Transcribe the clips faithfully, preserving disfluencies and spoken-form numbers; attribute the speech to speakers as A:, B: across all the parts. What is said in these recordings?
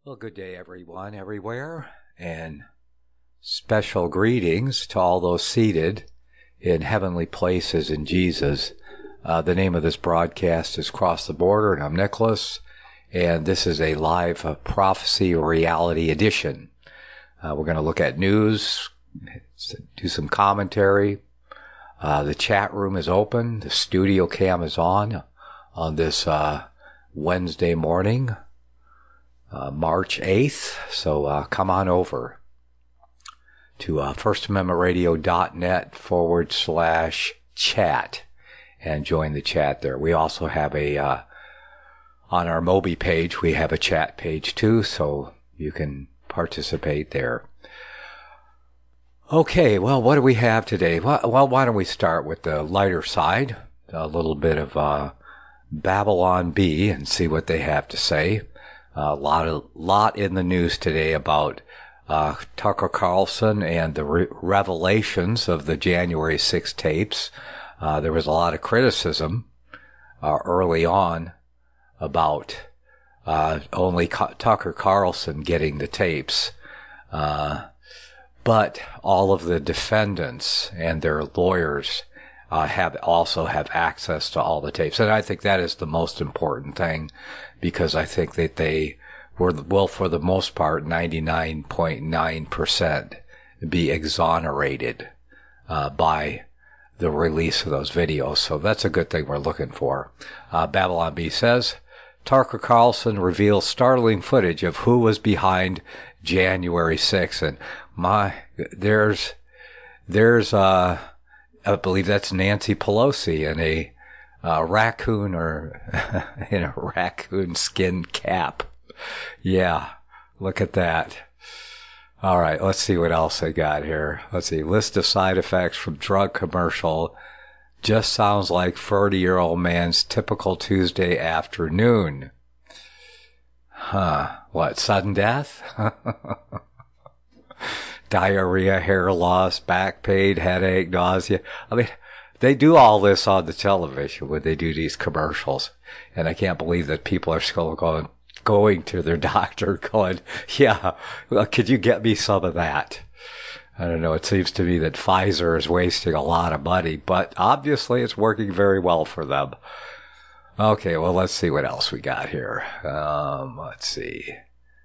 A: Well, good day, everyone, everywhere, and special greetings to all those seated in heavenly places in Jesus. Uh, the name of this broadcast is Cross the Border, and I'm Nicholas, and this is a live uh, prophecy reality edition. Uh, we're going to look at news, do some commentary. Uh, the chat room is open. The studio cam is on on this uh, Wednesday morning. Uh, March eighth, so uh, come on over to uh, firstamendmentradio.net forward slash chat and join the chat there. We also have a, uh, on our Mobi page, we have a chat page too, so you can participate there. Okay, well, what do we have today? Well, well why don't we start with the lighter side, a little bit of uh, Babylon Bee, and see what they have to say. A uh, lot of lot in the news today about uh, Tucker Carlson and the re- revelations of the January sixth tapes. Uh, there was a lot of criticism uh, early on about uh, only Ca- Tucker Carlson getting the tapes, uh, but all of the defendants and their lawyers uh, have also have access to all the tapes, and I think that is the most important thing. Because I think that they were, will, for the most part, ninety-nine point nine percent be exonerated uh, by the release of those videos. So that's a good thing we're looking for. Uh, Babylon Bee says, Tucker Carlson reveals startling footage of who was behind January sixth. And my, there's, there's, uh, I believe that's Nancy Pelosi in a Uh, raccoon or in a raccoon skin cap. Yeah, look at that. All right, let's see what else I got here. Let's see. List of side effects from drug commercial. Just sounds like forty-year-old man's typical Tuesday afternoon. Huh. What, sudden death? Diarrhea, hair loss, back pain, headache, nausea. I mean, they do all this on the television when they do these commercials, and I can't believe that people are still going going to their doctor going, yeah, well, could you get me some of that? I don't know, it seems to me that Pfizer is wasting a lot of money, but obviously it's working very well for them. Okay, well, let's see what else we got here. Um, let's see.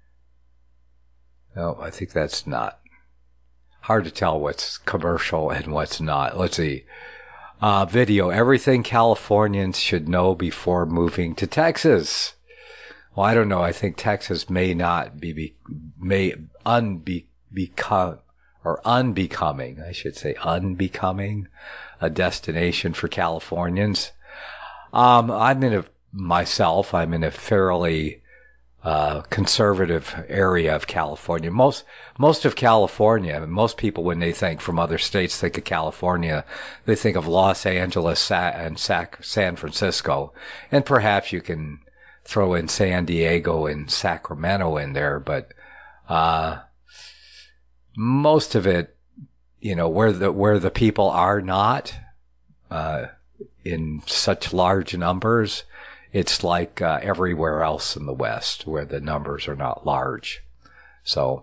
A: Oh, I think that's not. Hard to tell what's commercial and what's not. Let's see. Uh, video, everything Californians should know before moving to Texas. Well, I don't know. I think Texas may not be, be may unbe, become, or unbecoming, I should say, unbecoming a destination for Californians. Um, I'm in a, myself, I'm in a fairly, uh, conservative area of California. Most, most of California, most people, when they think from other states, think of California, they think of Los Angeles and San Francisco. And perhaps you can throw in San Diego and Sacramento in there, but, uh, most of it, you know, where the, where the people are not, uh, in such large numbers, it's like uh, everywhere else in the West where the numbers are not large. So,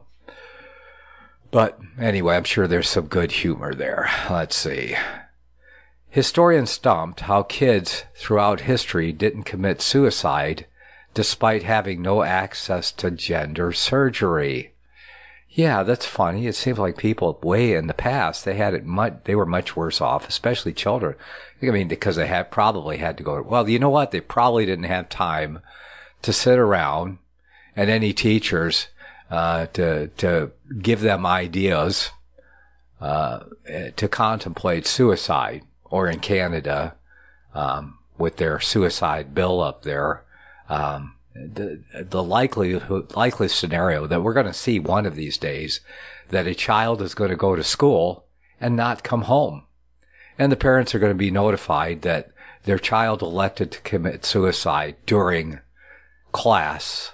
A: but anyway, I'm sure there's some good humor there. Let's see. Historians stumped how kids throughout history didn't commit suicide despite having no access to gender surgery. Yeah, that's funny. It seems like people way in the past, they had it much, they were much worse off, especially children. I mean, because they had probably had to go, well, you know what? They probably didn't have time to sit around and any teachers, uh, to, to give them ideas, uh, to contemplate suicide, or in Canada, um, with their suicide bill up there, um, the the likely likely scenario that we're going to see one of these days that a child is going to go to school and not come home, and the parents are going to be notified that their child elected to commit suicide during class,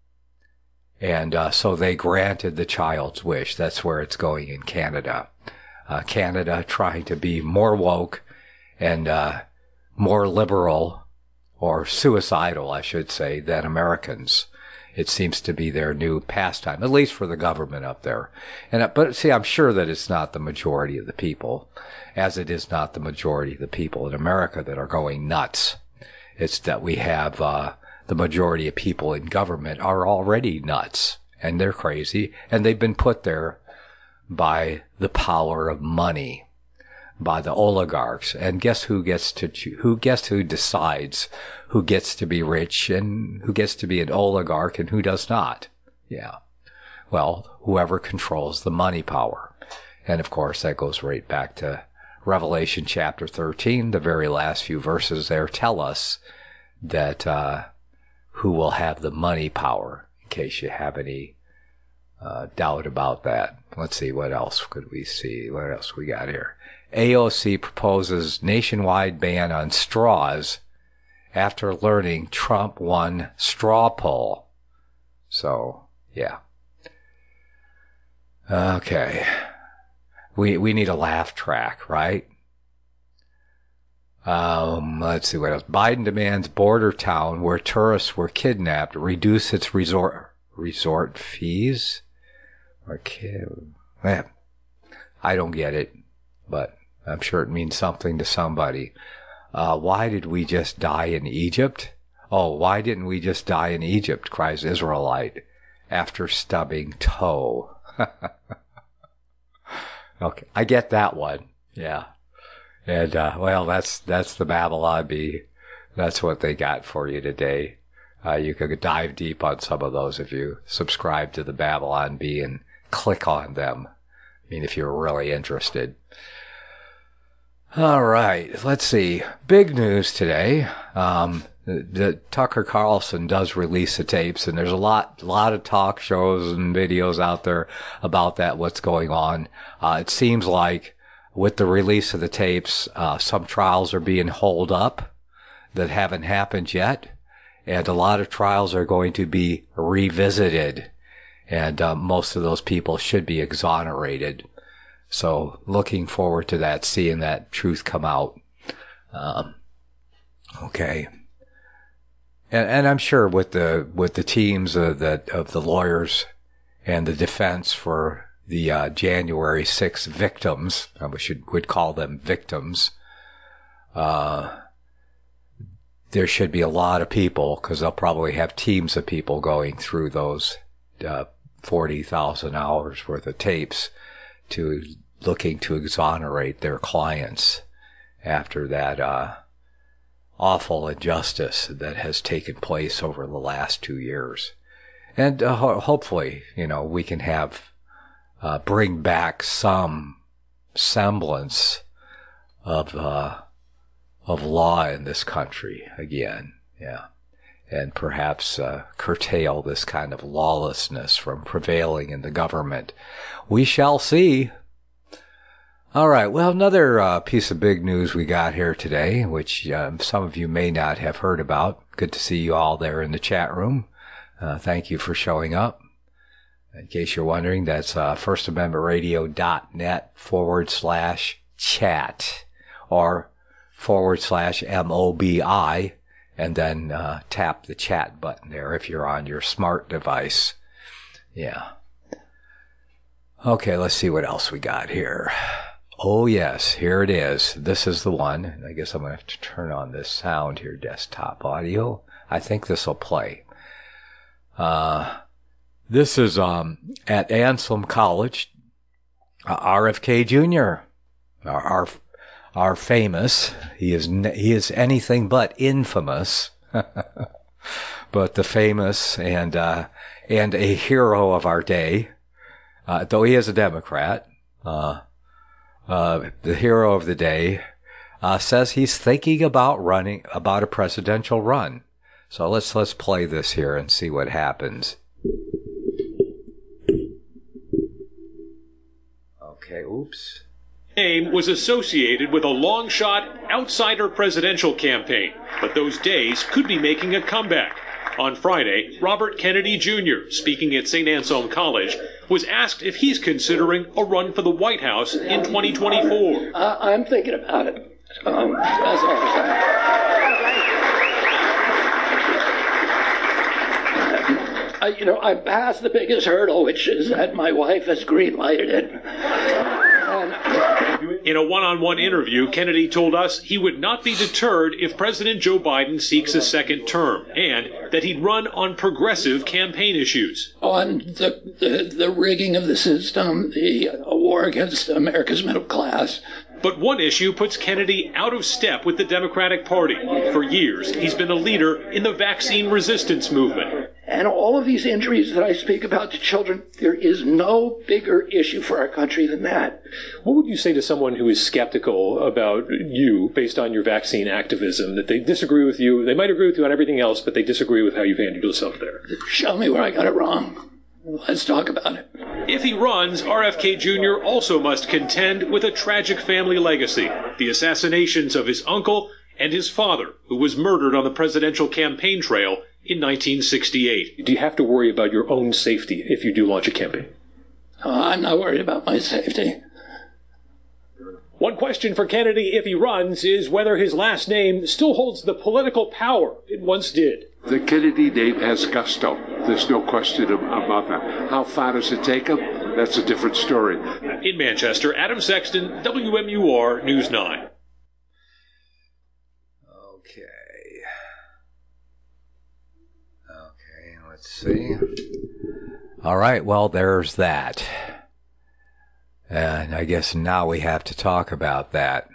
A: and uh, so they granted the child's wish. That's where it's going in Canada. Uh, Canada trying to be more woke and uh, more liberal, or suicidal, I should say, than Americans. It seems to be their new pastime, at least for the government up there. And but see, I'm sure that it's not the majority of the people, as it is not the majority of the people in America that are going nuts. It's that we have uh, the majority of people in government are already nuts, and they're crazy, and they've been put there by the power of money, by the oligarchs. And guess who gets to cho- who guess who decides who gets to be rich and who gets to be an oligarch and who does not? Yeah. Well, whoever controls the money power. And of course, that goes right back to Revelation chapter thirteen. The very last few verses there tell us that uh, who will have the money power, in case you have any uh, doubt about that. Let's see, what else could we see? What else we got here? A O C proposes nationwide ban on straws after learning Trump won straw poll. So, yeah. Okay. We we need a laugh track, right? Um, let's see what else. Biden demands border town where tourists were kidnapped reduce its resort resort fees. Okay, man, I don't get it, but I'm sure it means something to somebody. Uh, why did we just die in Egypt? Oh, why didn't we just die in Egypt? Cries Israelite after stubbing toe. Okay, I get that one. Yeah. And, uh, well, that's, that's the Babylon Bee. That's what they got for you today. Uh, you could dive deep on some of those if you subscribe to the Babylon Bee and click on them. I mean, if you're really interested. All right, let's see. Big news today. Um, the, the Tucker Carlson does release the tapes, and there's a lot, lot of talk shows and videos out there about that, what's going on. Uh, it seems like with the release of the tapes, uh, some trials are being held up that haven't happened yet, and a lot of trials are going to be revisited, and uh, most of those people should be exonerated. So looking forward to that, seeing that truth come out. Um, okay. And, and I'm sure with the with the teams of the, of the lawyers and the defense for the uh, January sixth victims, we should would call them victims, uh, there should be a lot of people, because they'll probably have teams of people going through those uh, forty thousand hours worth of tapes to looking to exonerate their clients after that uh, awful injustice that has taken place over the last two years. And uh, ho- hopefully, you know, we can have uh, bring back some semblance of uh, of law in this country again. Yeah. And perhaps uh, curtail this kind of lawlessness from prevailing in the government. We shall see. All right. Well, another uh, piece of big news we got here today, which um, some of you may not have heard about. Good to see you all there in the chat room. Uh, thank you for showing up. In case you're wondering, that's uh, first amendment radio dot net forward slash chat or forward slash M O B I, and then uh, tap the chat button there if you're on your smart device. Yeah. Okay, let's see what else we got here. Oh, yes, here it is. This is the one. I guess I'm going to have to turn on this sound here, desktop audio. I think this will play. Uh, this is um, at Anselm College. Uh, R F K Junior, our, our our famous. He is he is anything but infamous, but the famous and uh, and a hero of our day. Uh, though he is a Democrat. Uh, Uh, the hero of the day, uh, says he's thinking about running, about a presidential run. So let's, let's play this here and see what happens. Okay, oops.
B: Name was associated with a long shot outsider presidential campaign, but those days could be making a comeback. On Friday, Robert Kennedy Junior, speaking at Saint Anselm College, was asked if he's considering a run for the White House in twenty twenty-four.
C: Uh, I'm thinking about it. Um, that's all I'm saying. I, you know, I passed the biggest hurdle, which is that my wife has green-lighted it. And
B: in a one-on-one interview, Kennedy told us he would not be deterred if President Joe Biden seeks a second term, and that he'd run on progressive campaign issues.
C: On the, the, the rigging of the system, the war against America's middle class.
B: But one issue puts Kennedy out of step with the Democratic Party. For years, he's been a leader in the vaccine resistance movement.
C: And all of these injuries that I speak about to children, there is no bigger issue for our country than that.
D: What would you say to someone who is skeptical about you based on your vaccine activism, that they disagree with you? They might agree with you on everything else, but they disagree with how you've handled yourself there.
C: Show me where I got it wrong. Let's talk about it.
B: If he runs, R F K Junior also must contend with a tragic family legacy, the assassinations of his uncle and his father, who was murdered on the presidential campaign trail in nineteen sixty-eight.
D: Do you have to worry about your own safety if you do launch a campaign?
C: Uh, I'm not worried about my safety.
D: One question for Kennedy if he runs is whether his last name still holds the political power it once did.
E: The Kennedy name has gusto. There's no question about that. How far does it take him? That's a different story.
B: In Manchester, Adam Sexton, W M U R News nine.
A: Okay. Okay, let's see. All right, well, there's that. And I guess now we have to talk about that.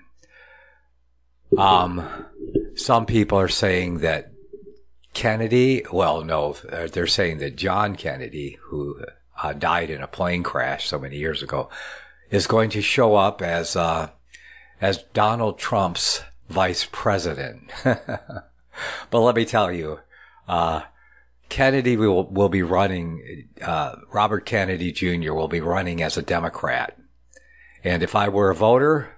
A: Um, some people are saying that Kennedy, well, no, they're saying that John Kennedy, who uh, died in a plane crash so many years ago, is going to show up as uh, as Donald Trump's vice president. But let me tell you, uh, Kennedy will, will be running, uh, Robert Kennedy Junior will be running as a Democrat. And if I were a voter,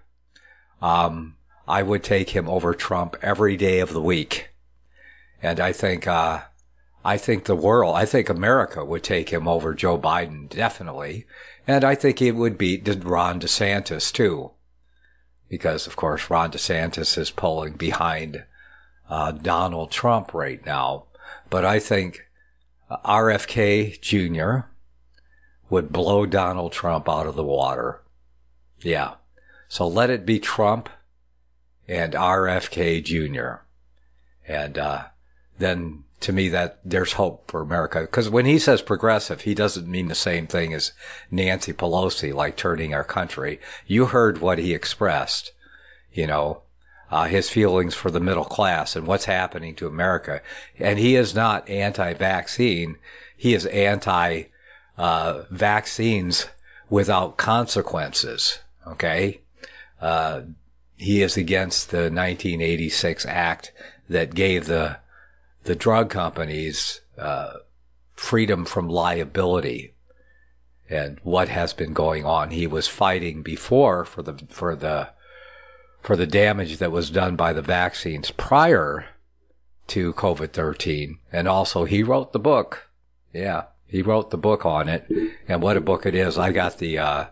A: um, I would take him over Trump every day of the week. And I think, uh, I think the world, I think America would take him over Joe Biden, definitely. And I think he would beat Ron DeSantis, too. Because, of course, Ron DeSantis is polling behind uh, Donald Trump right now. But I think R F K Junior would blow Donald Trump out of the water. Yeah. So let it be Trump and R F K Junior And uh, then, to me, that there's hope for America. Because when he says progressive, he doesn't mean the same thing as Nancy Pelosi, like turning our country. You heard what he expressed, you know, uh, his feelings for the middle class and what's happening to America. And he is not anti-vaccine. He is anti-vaccines uh, without consequences, okay? Uh, he is against the nineteen eighty-six act that gave the the drug companies uh, freedom from liability, and what has been going on. He was fighting before for the for the for the damage that was done by the vaccines prior to COVID thirteen, and also he wrote the book. Yeah, he wrote the book on it, and what a book it is! I got the uh,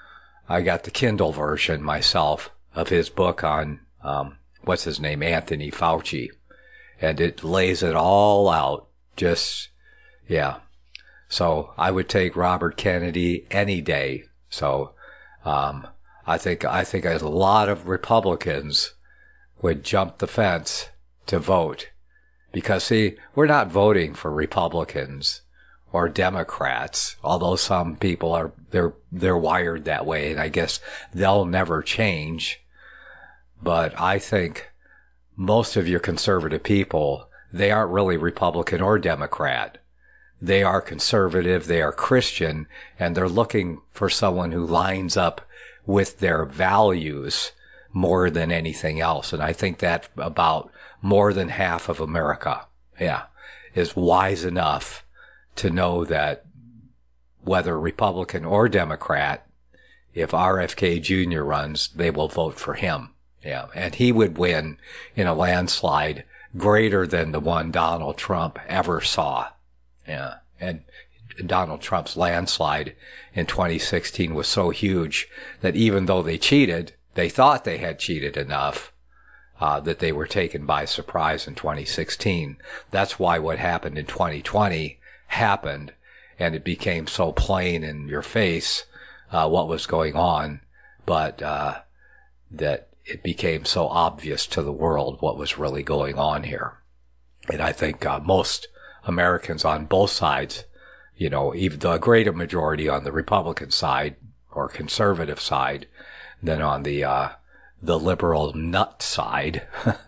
A: I got the Kindle version myself of his book on um, what's his name, Anthony Fauci. And it lays it all out. Just, yeah. So I would take Robert Kennedy any day. So, um, I think, I think a lot of Republicans would jump the fence to vote. Because see, we're not voting for Republicans or Democrats, although some people are, they're, they're wired that way, and I guess they'll never change. But I think most of your conservative people, they aren't really Republican or Democrat. They are conservative, they are Christian, and they're looking for someone who lines up with their values more than anything else. And I think that about more than half of America, yeah, is wise enough to know that whether Republican or Democrat, if R F K Junior runs, they will vote for him. Yeah, and he would win in a landslide greater than the one Donald Trump ever saw. Yeah, and Donald Trump's landslide in twenty sixteen was so huge that even though they cheated, they thought they had cheated enough uh, that they were taken by surprise in twenty sixteen. That's why what happened in twenty twenty happened, and it became so plain in your face uh, what was going on, but uh, that it became so obvious to the world what was really going on here. And I think uh, most Americans on both sides, you know, even the greater majority on the Republican side or conservative side than on the uh, the liberal nut side.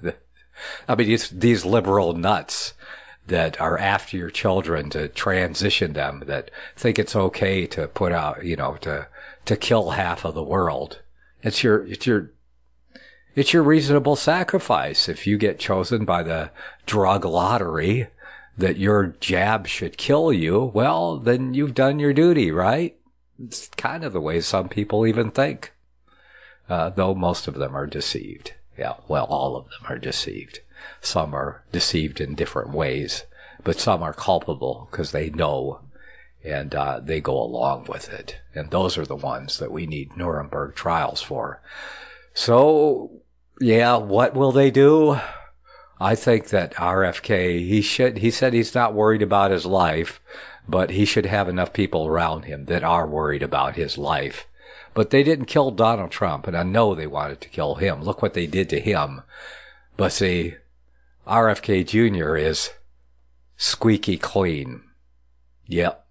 A: I mean, it's these liberal nuts that are after your children to transition them, that think it's okay to put out, you know, to to kill half of the world. It's your it's your it's your reasonable sacrifice if you get chosen by the drug lottery that your jab should kill you. Well, then you've done your duty, right? It's kind of the way some people even think, uh, though most of them are deceived. Yeah, well, all of them are deceived. Some are deceived in different ways, but some are culpable because they know, and uh, they go along with it. And those are the ones that we need Nuremberg trials for. So, yeah, what will they do? I think that R F K, he should, he said he's not worried about his life, but he should have enough people around him that are worried about his life. But they didn't kill Donald Trump, and I know they wanted to kill him. Look what they did to him. But see, R F K Junior is squeaky clean. Yep.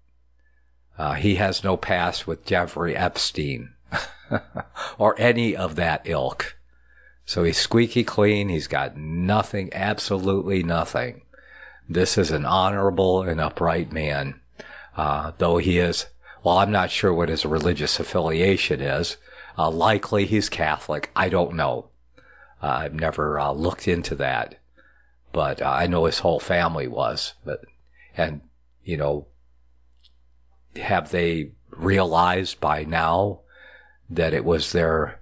A: Uh, he has no past with Jeffrey Epstein or any of that ilk. So he's squeaky clean. He's got nothing, absolutely nothing. This is an honorable and upright man, uh, though he is, well, I'm not sure what his religious affiliation is. Uh, likely he's Catholic. I don't know. Uh, I've never uh, looked into that, but uh, I know his whole family was. But, and, you know, have they realized by now that it was their,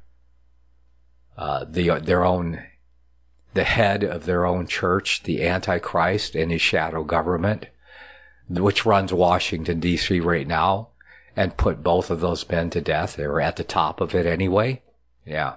A: uh, the, their own, the head of their own church, the Antichrist and his shadow government, which runs Washington, D C right now, and put both of those men to death? They were at the top of it anyway. Yeah.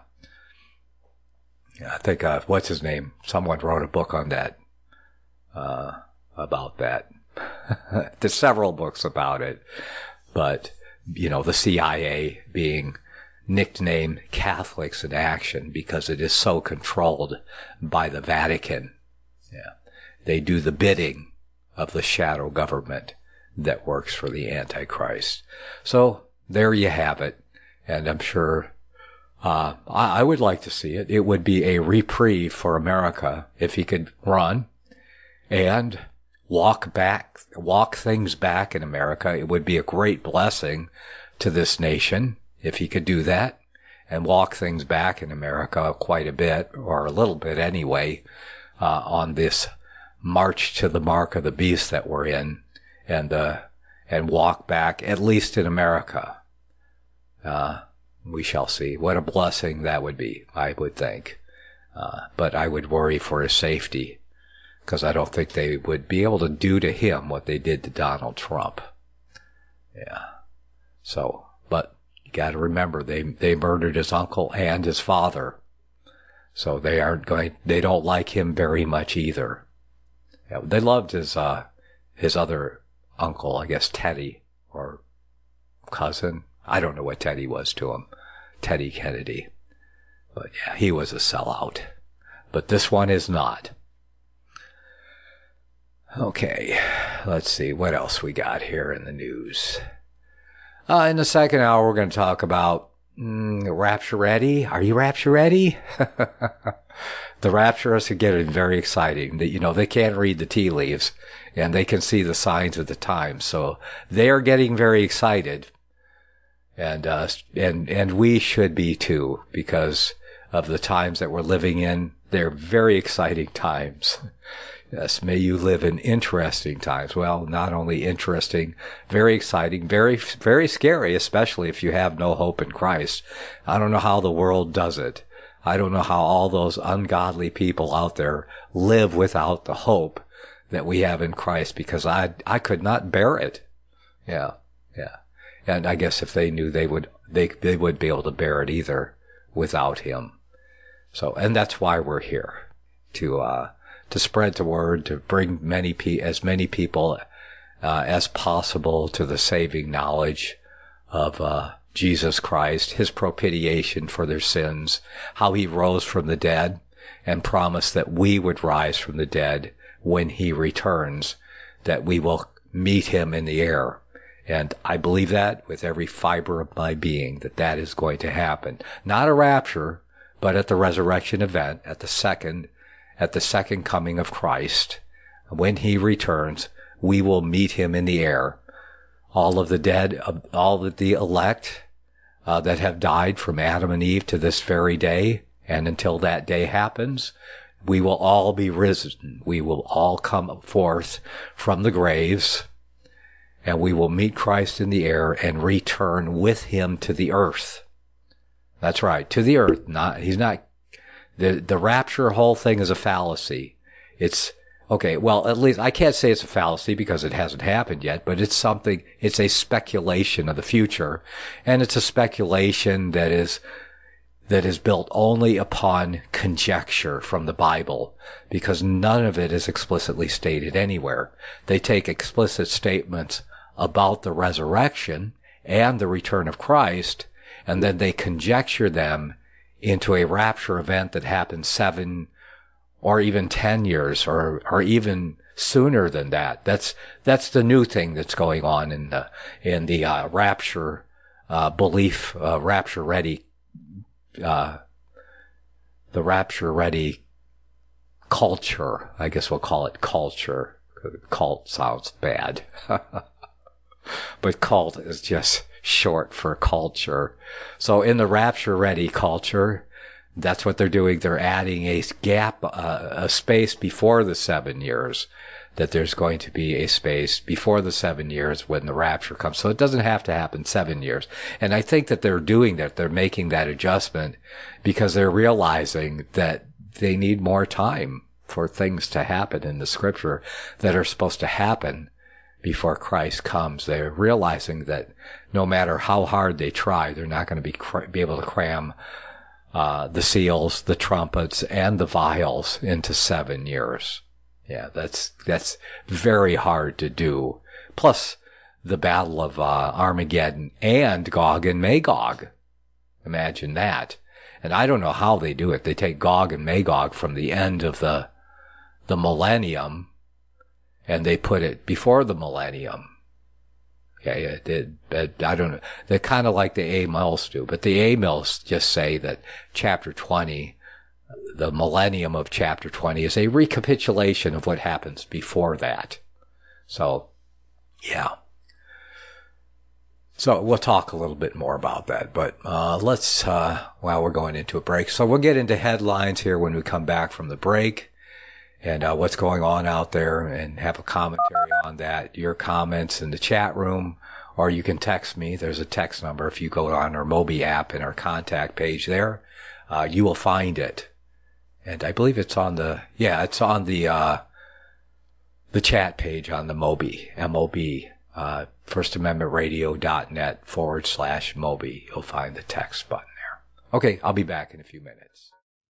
A: I think, uh, what's his name? Someone wrote a book on that, uh, about that. There's several books about it. But, you know, the C I A being nicknamed Catholics in Action because it is so controlled by the Vatican. Yeah. They do the bidding of the shadow government that works for the Antichrist. So there you have it. And I'm sure uh, I, I would like to see it. It would be a reprieve for America if he could run and walk back, walk things back in America. It would be a great blessing to this nation if he could do that and walk things back in America quite a bit, or a little bit anyway, uh, on this march to the mark of the beast that we're in, and uh, and walk back, at least in America. Uh, we shall see. What a blessing that would be, I would think. Uh, but I would worry for his safety, because I don't think they would be able to do to him what they did to Donald Trump. Yeah. So, but you got to remember, they they murdered his uncle and his father, so they aren't going. They don't like him very much either. Yeah, they loved his uh his other uncle, I guess Teddy, or cousin. I don't know what Teddy was to him, Teddy Kennedy. But yeah, he was a sellout. But this one is not. Okay, let's see what else we got here in the news. Uh, in the second hour, we're going to talk about mm, Rapture Ready. Are you Rapture Ready? The Rapturists are getting very exciting. You know, they can't read the tea leaves, and they can see the signs of the times. So they are getting very excited. And, uh, and, and we should be too, because of the times that we're living in. They're very exciting times. Yes, may you live in interesting times. Well, not only interesting, very exciting, very, very scary, especially if you have no hope in Christ. I don't know how the world does it. I don't know how all those ungodly people out there live without the hope that we have in Christ, because I, I could not bear it. Yeah, yeah. And I guess if they knew, they would, they, they would be able to bear it either without him. So, and that's why we're here, to, uh, to spread the word, to bring many pe- as many people uh, as possible to the saving knowledge of uh, Jesus Christ, his propitiation for their sins, how he rose from the dead and promised that we would rise from the dead when he returns, that we will meet him in the air. And I believe that with every fiber of my being, that that is going to happen. Not a rapture, but at the resurrection event, at the second, at the second coming of Christ. When he returns, we will meet him in the air. All of the dead, all of the elect uh, that have died from Adam and Eve to this very day, and until that day happens, we will all be risen. We will all come forth from the graves, and we will meet Christ in the air and return with him to the earth. That's right, to the earth. Not, he's not, the, the rapture whole thing is a fallacy. It's, okay, well, at least I can't say it's a fallacy because it hasn't happened yet, but it's something, it's a speculation of the future. And it's a speculation that is, that is built only upon conjecture from the Bible, because none of it is explicitly stated anywhere. They take explicit statements about the resurrection and the return of Christ, and then they conjecture them into a rapture event that happens seven or even ten years or, or even sooner than that. That's, that's the new thing that's going on in the, in the, uh, rapture, uh, belief, uh, rapture ready, uh, the rapture ready culture. I guess we'll call it culture. Cult sounds bad. But cult is just short for culture. So in the rapture ready culture, that's what they're doing. They're adding a gap, uh, a space before the seven years, that there's going to be a space before the seven years when the rapture comes. So it doesn't have to happen seven years. And I think that they're doing that. They're making that adjustment because they're realizing that they need more time for things to happen in the scripture that are supposed to happen before Christ comes. They're realizing that no matter how hard they try, they're not going to be, cr- be able to cram uh, the seals, the trumpets, and the vials into seven years. Yeah, that's that's very hard to do. Plus, the Battle of uh, Armageddon and Gog and Magog. Imagine that. And I don't know how they do it. They take Gog and Magog from the end of the the millennium, and they put it before the millennium. Okay, it, it, it, I don't know. They're kind of like the A-Mills do, but the A-Mills just say that chapter twenty, the millennium of chapter twenty, is a recapitulation of what happens before that. So, yeah. So we'll talk a little bit more about that, but uh, let's, uh, well, we're going into a break. So we'll get into headlines here when we come back from the break, and uh, what's going on out there, and have a commentary on that, your comments in the chat room, or you can text me. There's a text number. If you go on our Mobi app and our contact page there, uh, you will find it. And I believe it's on the, yeah, it's on the, uh, the chat page on the Mobi, M O B, uh, First Amendment Radio dot net forward slash Mobi. You'll find the text button there. Okay, I'll be back in a few minutes.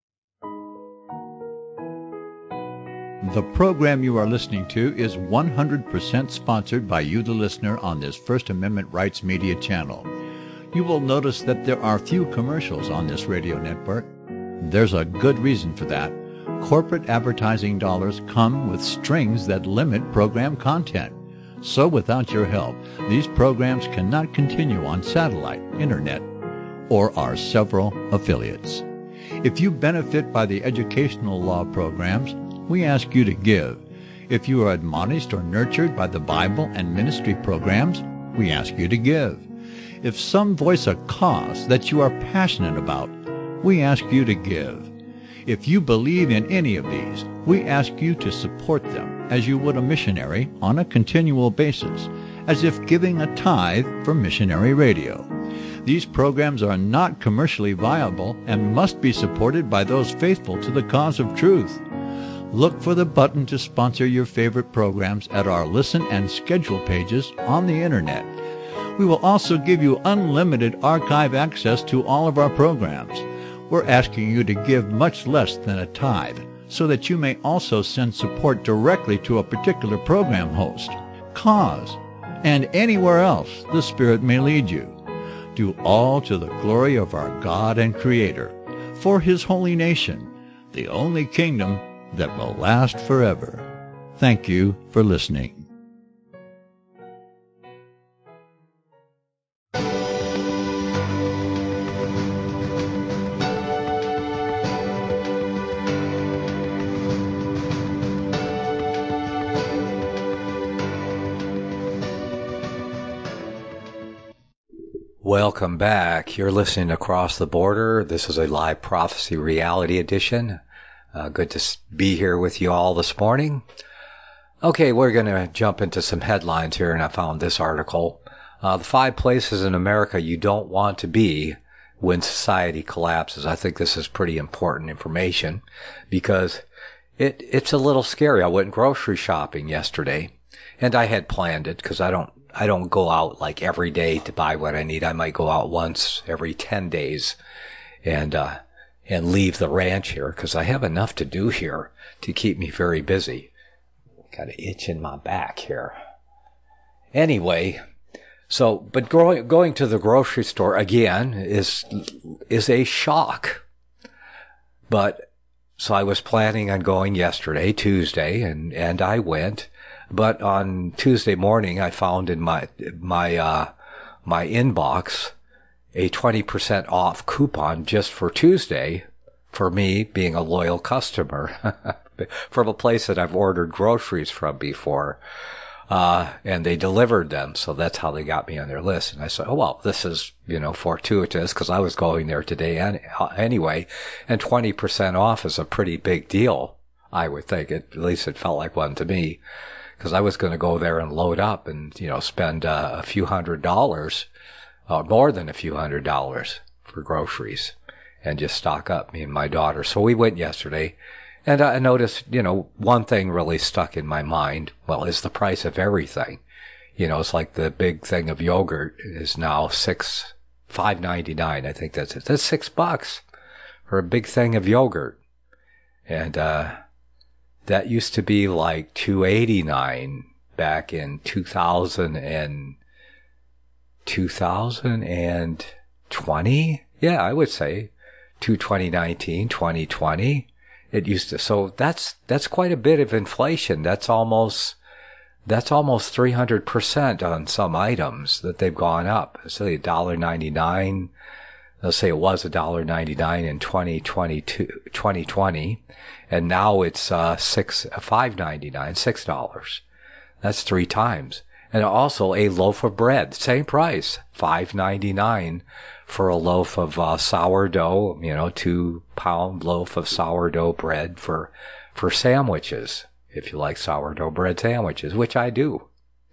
F: The program you are listening to is one hundred percent sponsored by you, the listener, on this First Amendment Rights Media channel. You will notice that there are few commercials on this radio network. There's a good reason for that. Corporate advertising dollars come with strings that limit program content. So without your help, these programs cannot continue on satellite, internet, or our several affiliates. If you benefit by the educational law programs, we ask you to give. If you are admonished or nurtured by the Bible and ministry programs, we ask you to give. If some voice a cause that you are passionate about, we ask you to give. If you believe in any of these, we ask you to support them as you would a missionary on a continual basis, as if giving a tithe for missionary radio. These programs are not commercially viable and must be supported by those faithful to the cause of truth. Look for the button to sponsor your favorite programs at our listen and schedule pages on the internet. We will also give you unlimited archive access to all of our programs. We're asking you to give much less than a tithe, so that you may also send support directly to a particular program host. cause, and anywhere else the Spirit may lead you. Do all to the glory of our God and Creator, for His holy nation, the only kingdom that will last forever. Thank you for listening.
A: Welcome back. You're listening to Across the Border. This is a live prophecy reality edition. Uh, good to be here with you all this morning. Okay, we're going to jump into some headlines here, and I found this article. Uh, the five places in America you don't want to be when society collapses. I think this is pretty important information because it it's a little scary. I went grocery shopping yesterday, and I had planned it because I don't I don't go out like every day to buy what I need. I might go out once every ten days and uh, and leave the ranch here because I have enough to do here to keep me very busy. Got an itch in my back here. Anyway, so but going going to the grocery store again is is a shock. But so I was planning on going yesterday, Tuesday, and and I went. But on Tuesday morning, I found in my my uh, my inbox a twenty percent off coupon just for Tuesday for me being a loyal customer from a place that I've ordered groceries from before. Uh, and they delivered them. So that's how they got me on their list. And I said, oh, well, this is, you know, fortuitous because I was going there today any, anyway. And twenty percent off is a pretty big deal, I would think. It, at least it felt like one to me. Because I was going to go there and load up and, you know, spend uh, a few hundred dollars, uh, more than a few hundred dollars for groceries and just stock up, me and my daughter. So we went yesterday, and I noticed, you know, one thing really stuck in my mind, well, is the price of everything. You know, it's like the big thing of yogurt is now six, five ninety-nine. I think that's it. That's six bucks for a big thing of yogurt. And, uh, that used to be like two eighty-nine back in two thousand and two thousand twenty. Yeah, I would say to twenty nineteen, twenty twenty. It used to. So that's that's quite a bit of inflation. That's almost that's almost three hundred percent on some items that they've gone up. Say one dollar ninety-nine. Let's say it was one dollar ninety-nine in twenty twenty, and now it's uh, six five ninety-nine, six dollars. That's three times. And also a loaf of bread, same price, five ninety-nine for a loaf of uh, sourdough, you know, two pound loaf of sourdough bread for for sandwiches, if you like sourdough bread sandwiches, which I do.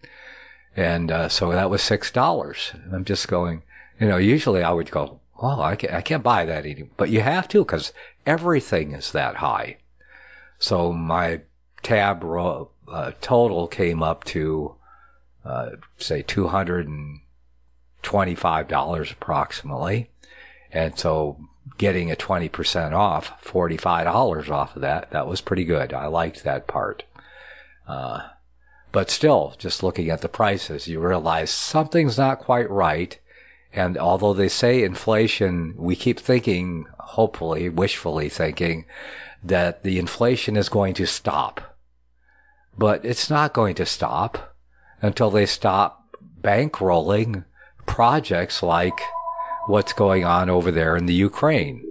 A: And uh, so that was six dollars. I'm just going, you know, usually I would go, well, I can't, I can't buy that anymore. But you have to because everything is that high. So my tab ro- uh, total came up to, uh, say, two hundred twenty-five dollars approximately. And so getting a twenty percent off, forty-five dollars off of that, that was pretty good. I liked that part. Uh, but still, just looking at the prices, you realize something's not quite right. And although they say inflation, we keep thinking, hopefully, wishfully thinking, that the inflation is going to stop. But it's not going to stop until they stop bankrolling projects like what's going on over there in the Ukraine.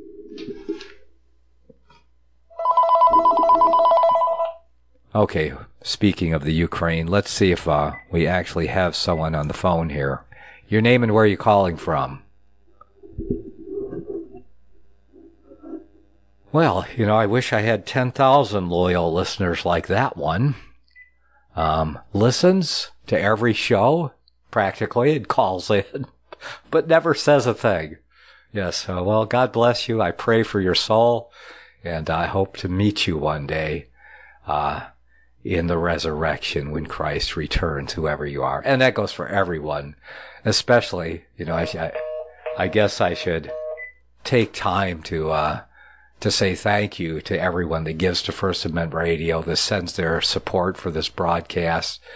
A: Okay, speaking of the Ukraine, let's see if uh, we actually have someone on the phone here. Your name and where you're calling from. Well, you know, I wish I had ten thousand loyal listeners like that one. Um, listens to every show, practically, and calls in, but never says a thing. Yes, uh, well, God bless you. I pray for your soul, and I hope to meet you one day uh, in the resurrection when Christ returns, whoever you are. And that goes for everyone. Especially, you know, I, I, I guess I should take time to uh, to say thank you to everyone that gives to First Amendment Radio, that sends their support for this broadcast.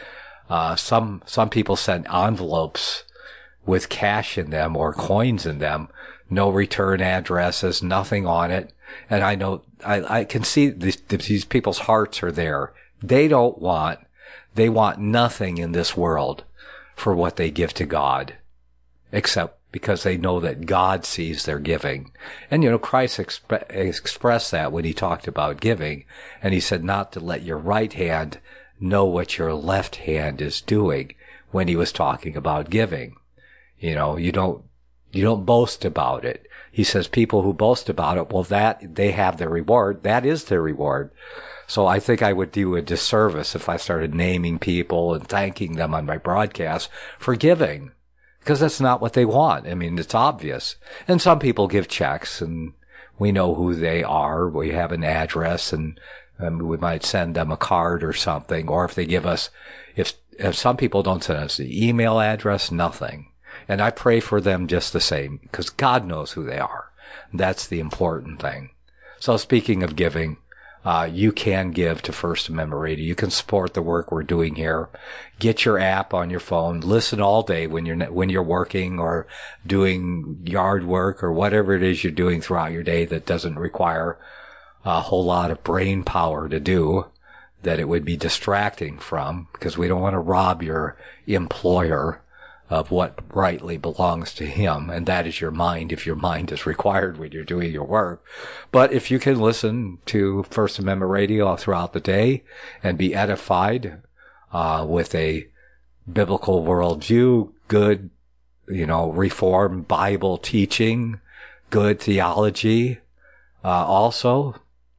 A: Uh, some some people send envelopes with cash in them or coins in them, no return addresses, nothing on it. And I know, I, I can see these, these people's hearts are there. They don't want, they want nothing in this world for what they give to God, except because they know that God sees their giving. And, you know, Christ exp- expressed that when he talked about giving, and he said not to let your right hand know what your left hand is doing when he was talking about giving. You know, you don't, you don't boast about it. He says people who boast about it, well, that, they have their reward. That is their reward. So I think I would do a disservice if I started naming people and thanking them on my broadcast for giving, because that's not what they want. I mean, it's obvious. And some people give checks, and we know who they are. We have an address, and um, we might send them a card or something. Or if they give us, if, if some people don't send us the email address, nothing. And I pray for them just the same, because God knows who they are. That's the important thing. So speaking of giving, uh, you can give to First Amendment Radio. You can support the work we're doing here. Get your app on your phone. Listen all day when you're when you're working or doing yard work or whatever it is you're doing throughout your day that doesn't require a whole lot of brain power to do, that it would be distracting from, because we don't want to rob your employer of what rightly belongs to him, and that is your mind, if your mind is required when you're doing your work. But if you can listen to First Amendment Radio throughout the day and be edified uh, with a biblical worldview, good, you know, Reformed Bible teaching, good theology uh, also,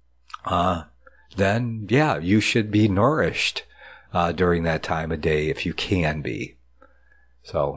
A: uh, then, yeah, you should be nourished uh, during that time of day if you can be. So,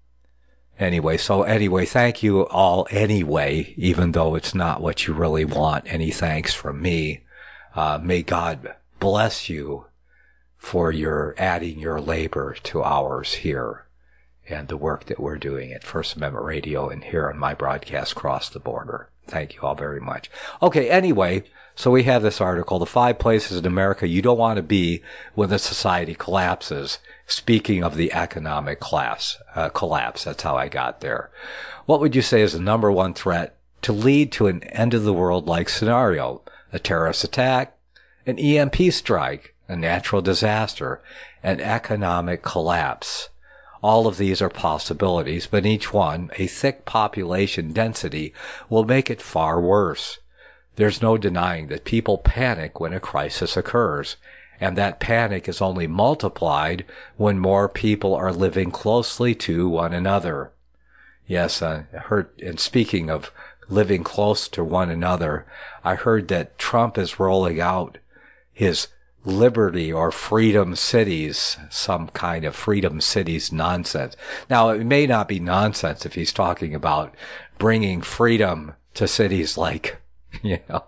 A: anyway, so anyway, thank you all anyway, even though it's not what you really want, any thanks from me. Uh, may God bless you for your adding your labor to ours here and the work that we're doing at First Amendment Radio and here on my broadcast Cross the Border. Thank you all very much. Okay, anyway, so we have this article, The Five Places in America You Don't Want to Be When the Society Collapses. Speaking of the economic class, uh, collapse, that's how I got there. What would you say is the number one threat to lead to an end-of-the-world-like scenario? A terrorist attack, an E M P strike, a natural disaster, an economic collapse. All of these are possibilities, but each one, a thick population density, will make it far worse. There's no denying that people panic when a crisis occurs, and that panic is only multiplied when more people are living closely to one another. Yes, I heard, and speaking of living close to one another, I heard that Trump is rolling out his liberty or freedom cities, some kind of freedom cities nonsense. Now, it may not be nonsense if he's talking about bringing freedom to cities like, you know,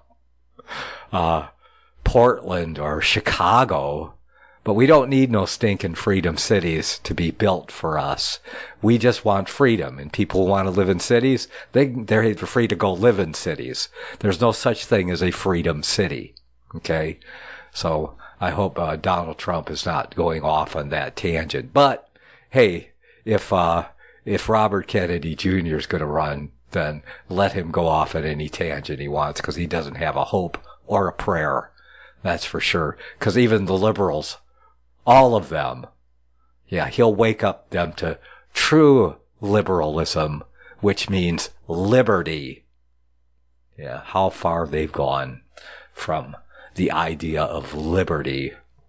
A: uh, Portland or Chicago, but we don't need no stinking freedom cities to be built for us. We just want freedom, and people who want to live in cities, they, they're free to go live in cities. There's no such thing as a freedom city, okay? So I hope uh, Donald Trump is not going off on that tangent. But, hey, if uh, if Robert Kennedy Junior is going to run, then let him go off at any tangent he wants, because he doesn't have a hope or a prayer. That's for sure. Because even the liberals, all of them, yeah, he'll wake up them to true liberalism, which means liberty. Yeah, how far they've gone from the idea of liberty.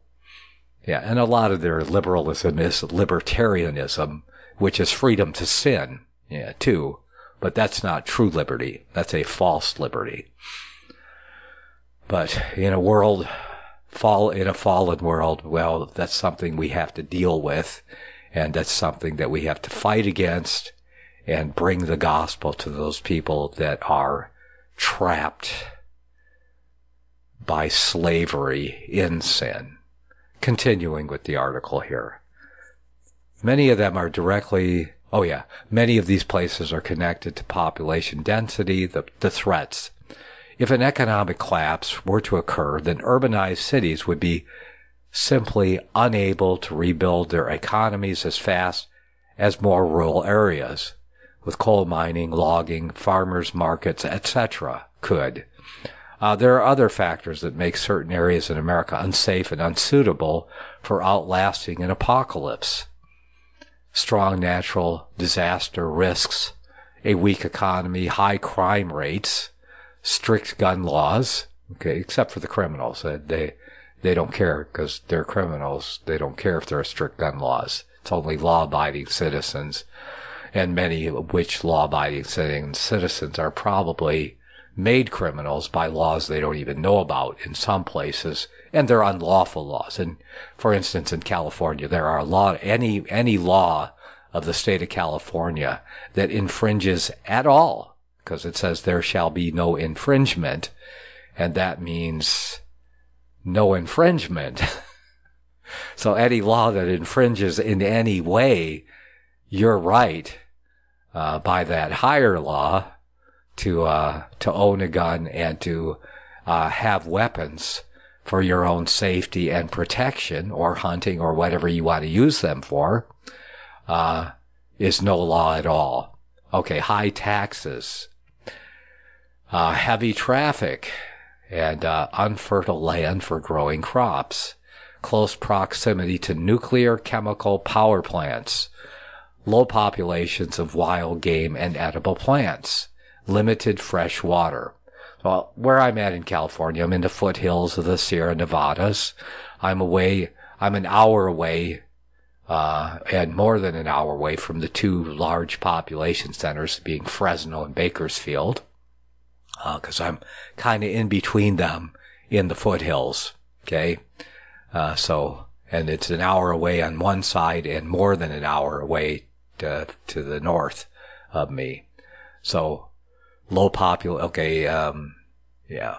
A: Yeah, and a lot of their liberalism is libertarianism, which is freedom to sin, yeah, too. But that's not true liberty. That's a false liberty. But in a world, fall in a fallen world, well, that's something we have to deal with, and that's something that we have to fight against and bring the gospel to those people that are trapped by slavery in sin. Continuing with the article here. Many of them are directly, oh yeah, many of these places are connected to population density, the, the threats. If an economic collapse were to occur, then urbanized cities would be simply unable to rebuild their economies as fast as more rural areas with coal mining, logging, farmers markets, et cetera could. Uh, there are other factors that make certain areas in America unsafe and unsuitable for outlasting an apocalypse. Strong natural disaster risks, a weak economy, high crime rates, strict gun laws, okay, except for the criminals. They, they don't care because they're criminals. They don't care if there are strict gun laws. It's only law-abiding citizens, and many of which law-abiding citizens are probably made criminals by laws they don't even know about in some places, and they're unlawful laws. And for instance, in California, there are a law, any any law of the state of California that infringes at all, because it says there shall be no infringement, and that means no infringement. So any law that infringes in any way your right uh, by that higher law to uh, to own a gun and to uh, have weapons for your own safety and protection, or hunting, or whatever you want to use them for, uh, is no law at all. Okay, high taxes, uh, heavy traffic, and uh, unfertile land for growing crops, close proximity to nuclear chemical power plants, low populations of wild game and edible plants, limited fresh water. Well, where I'm at in California, I'm in the foothills of the Sierra Nevadas. I'm away, I'm an hour away, uh, and more than an hour away from the two large population centers, being Fresno and Bakersfield, because uh, I'm kind of in between them in the foothills, okay? Uh, so, and it's an hour away on one side and more than an hour away to, to the north of me. So, low popul, okay, um, yeah.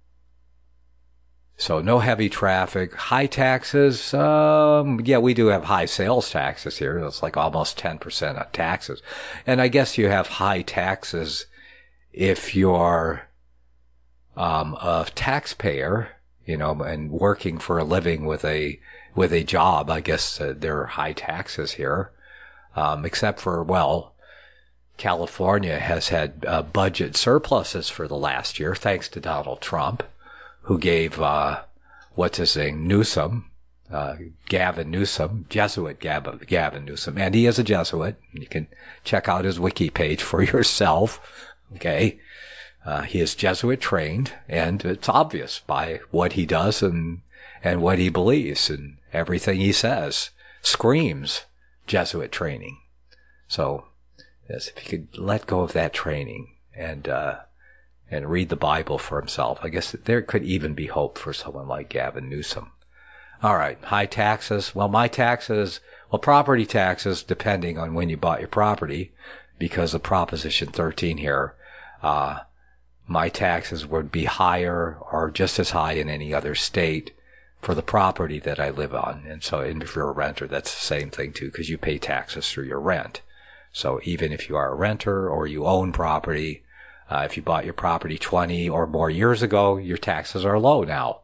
A: So no heavy traffic, high taxes, um, yeah, we do have high sales taxes here. It's like almost ten percent of taxes. And I guess you have high taxes if you're, um, a taxpayer, you know, and working for a living with a, with a job. I guess uh, there are high taxes here, um, except for, well, California has had uh, budget surpluses for the last year, thanks to Donald Trump, who gave, uh, what's his name, Newsom, uh, Gavin Newsom, Jesuit Gavin, Gavin Newsom, and he is a Jesuit. You can check out his wiki page for yourself, okay? Uh, he is Jesuit trained, and it's obvious by what he does and, and what he believes, and everything he says screams Jesuit training. So, yes, if he could let go of that training and uh, and read the Bible for himself, I guess there could even be hope for someone like Gavin Newsom. All right, high taxes. Well, my taxes, well, property taxes, depending on when you bought your property, because of Proposition thirteen here, uh, my taxes would be higher or just as high in any other state for the property that I live on. And so if you're a renter, that's the same thing too, because you pay taxes through your rent. So even if you are a renter or you own property, uh, if you bought your property twenty or more years ago, your taxes are low now.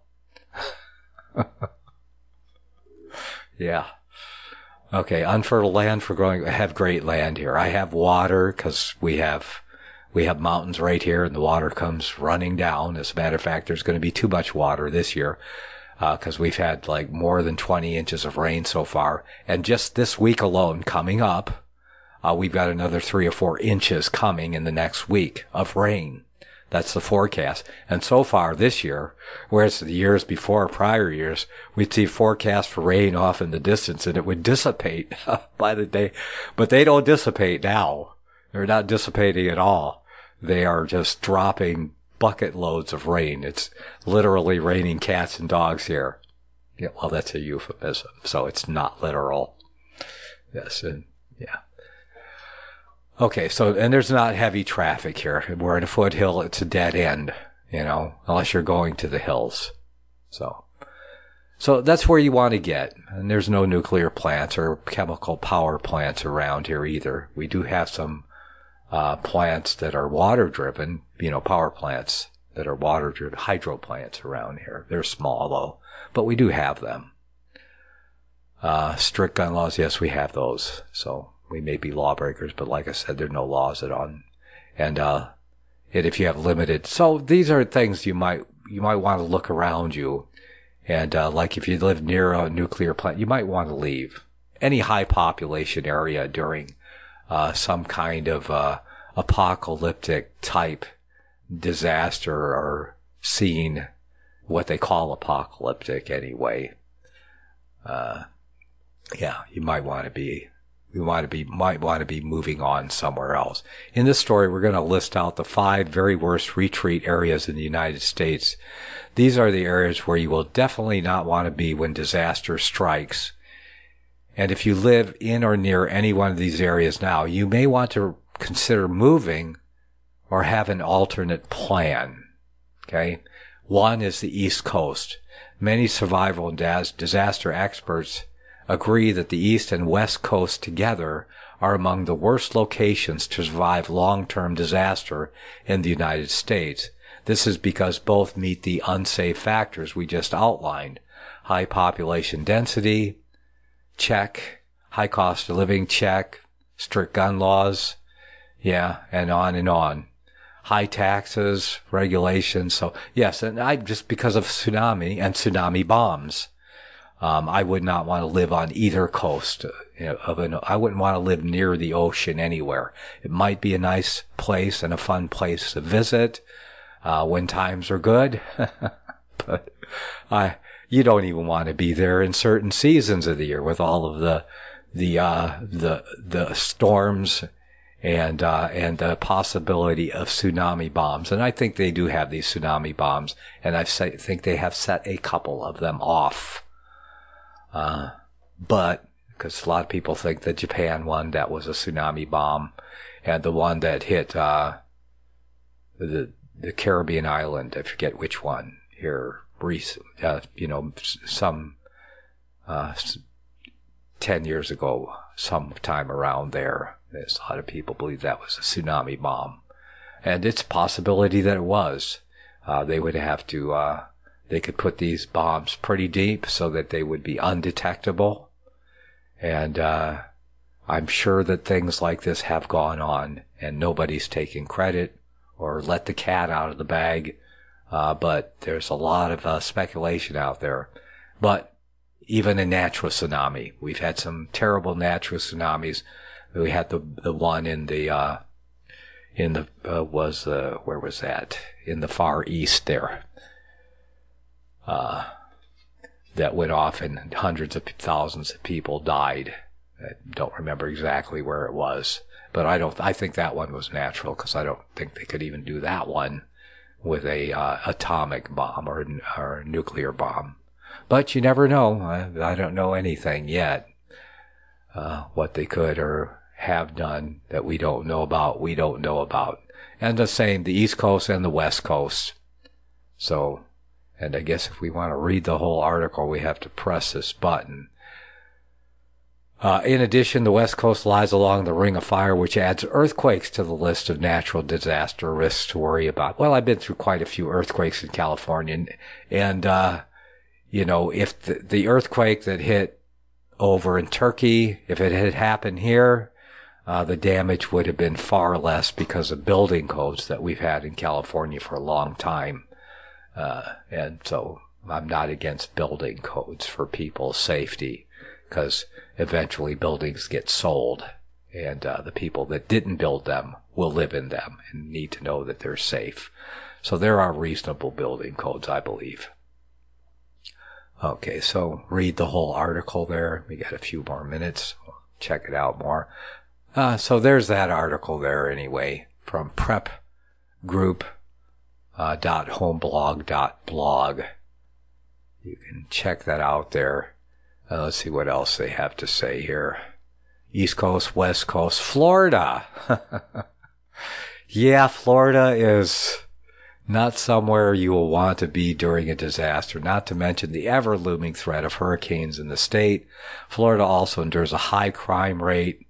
A: Yeah. Okay, unfertile land for growing. I have great land here. I have water because we have we have mountains right here, and the water comes running down. As a matter of fact, there's going to be too much water this year because uh, we've had like more than twenty inches of rain so far, and just this week alone, coming up, Uh, we've got another three or four inches coming in the next week of rain. That's the forecast. And so far this year, whereas the years before, prior years, we'd see forecasts for rain off in the distance and it would dissipate by the day. But they don't dissipate now. They're not dissipating at all. They are just dropping bucket loads of rain. It's literally raining cats and dogs here. Yeah, well, that's a euphemism, so it's not literal. Yes, and yeah. Okay, so, and there's not heavy traffic here. We're in a foothill, it's a dead end, you know, unless you're going to the hills. So, so that's where you want to get. And there's no nuclear plants or chemical power plants around here either. We do have some, uh, plants that are water driven, you know, power plants that are water driven, hydro plants around here. They're small though, but we do have them. Uh, strict gun laws, yes, we have those. So we may be lawbreakers, but like I said, there are no laws at all. And, uh, and if you have limited, so these are things you might, you might want to look around you. And, uh, like if you live near a nuclear plant, you might want to leave any high population area during, uh, some kind of, uh, apocalyptic type disaster or scene, what they call apocalyptic anyway. Uh, yeah, you might want to be, you want to be, might want to be moving on somewhere else. In this story, we're going to list out the five very worst retreat areas in the United States. These are the areas where you will definitely not want to be when disaster strikes. And if you live in or near any one of these areas now, you may want to consider moving or have an alternate plan. Okay? One is the East Coast. Many survival and disaster experts agree that the East and West Coast together are among the worst locations to survive long-term disaster in the United States. This is because both meet the unsafe factors we just outlined. High population density, check. High cost of living, check. Strict gun laws, yeah, and on and on. High taxes, regulations. So, yes, and I just because of tsunami and tsunami bombs, um, I would not want to live on either coast of an, I wouldn't want to live near the ocean anywhere. It might be a nice place and a fun place to visit, uh, when times are good, but I, you don't even want to be there in certain seasons of the year with all of the, the, uh, the, the storms and, uh, and the possibility of tsunami bombs. And I think they do have these tsunami bombs, and I say, think they have set a couple of them off. Uh, but, because a lot of people think the Japan one, that was a tsunami bomb, and the one that hit, uh, the, the Caribbean island, I forget which one here, recent, uh, you know, some, uh, ten years ago, sometime around there. There's a lot of people believe that was a tsunami bomb. And it's a possibility that it was. Uh, they would have to, uh, they could put these bombs pretty deep so that they would be undetectable. And, uh, I'm sure that things like this have gone on and nobody's taking credit or let the cat out of the bag. Uh, but there's a lot of, uh, speculation out there. But even a natural tsunami, we've had some terrible natural tsunamis. We had the the one in the uh, in the uh, was uh, where was that in the Far East there uh, that went off and hundreds of thousands of people died. I don't remember exactly where it was, but I don't. I think that one was natural because I don't think they could even do that one with a uh, atomic bomb or or a nuclear bomb. But you never know. I, I don't know anything yet. Uh, what they could or have done that we don't know about, we don't know about. And the same, the East Coast and the West Coast. So, and I guess if we want to read the whole article, we have to press this button. Uh, in addition, the West Coast lies along the Ring of Fire, which adds earthquakes to the list of natural disaster risks to worry about. Well, I've been through quite a few earthquakes in California, and, and uh, you know, if the, the earthquake that hit over in Turkey, if it had happened here, uh, the damage would have been far less because of building codes that we've had in California for a long time. Uh, and so I'm not against building codes for people's safety, because eventually buildings get sold, and uh, the people that didn't build them will live in them and need to know that they're safe. So there are reasonable building codes, I believe. Okay, so read the whole article there. We got a few more minutes. We'll check it out more. Uh, so there's that article there anyway, from prepgroup dot homeblog dot blog. You can check that out there. Uh, let's see what else they have to say here. East Coast, West Coast, Florida. Yeah, Florida is not somewhere you will want to be during a disaster, not to mention the ever-looming threat of hurricanes in the state. Florida also endures a high crime rate,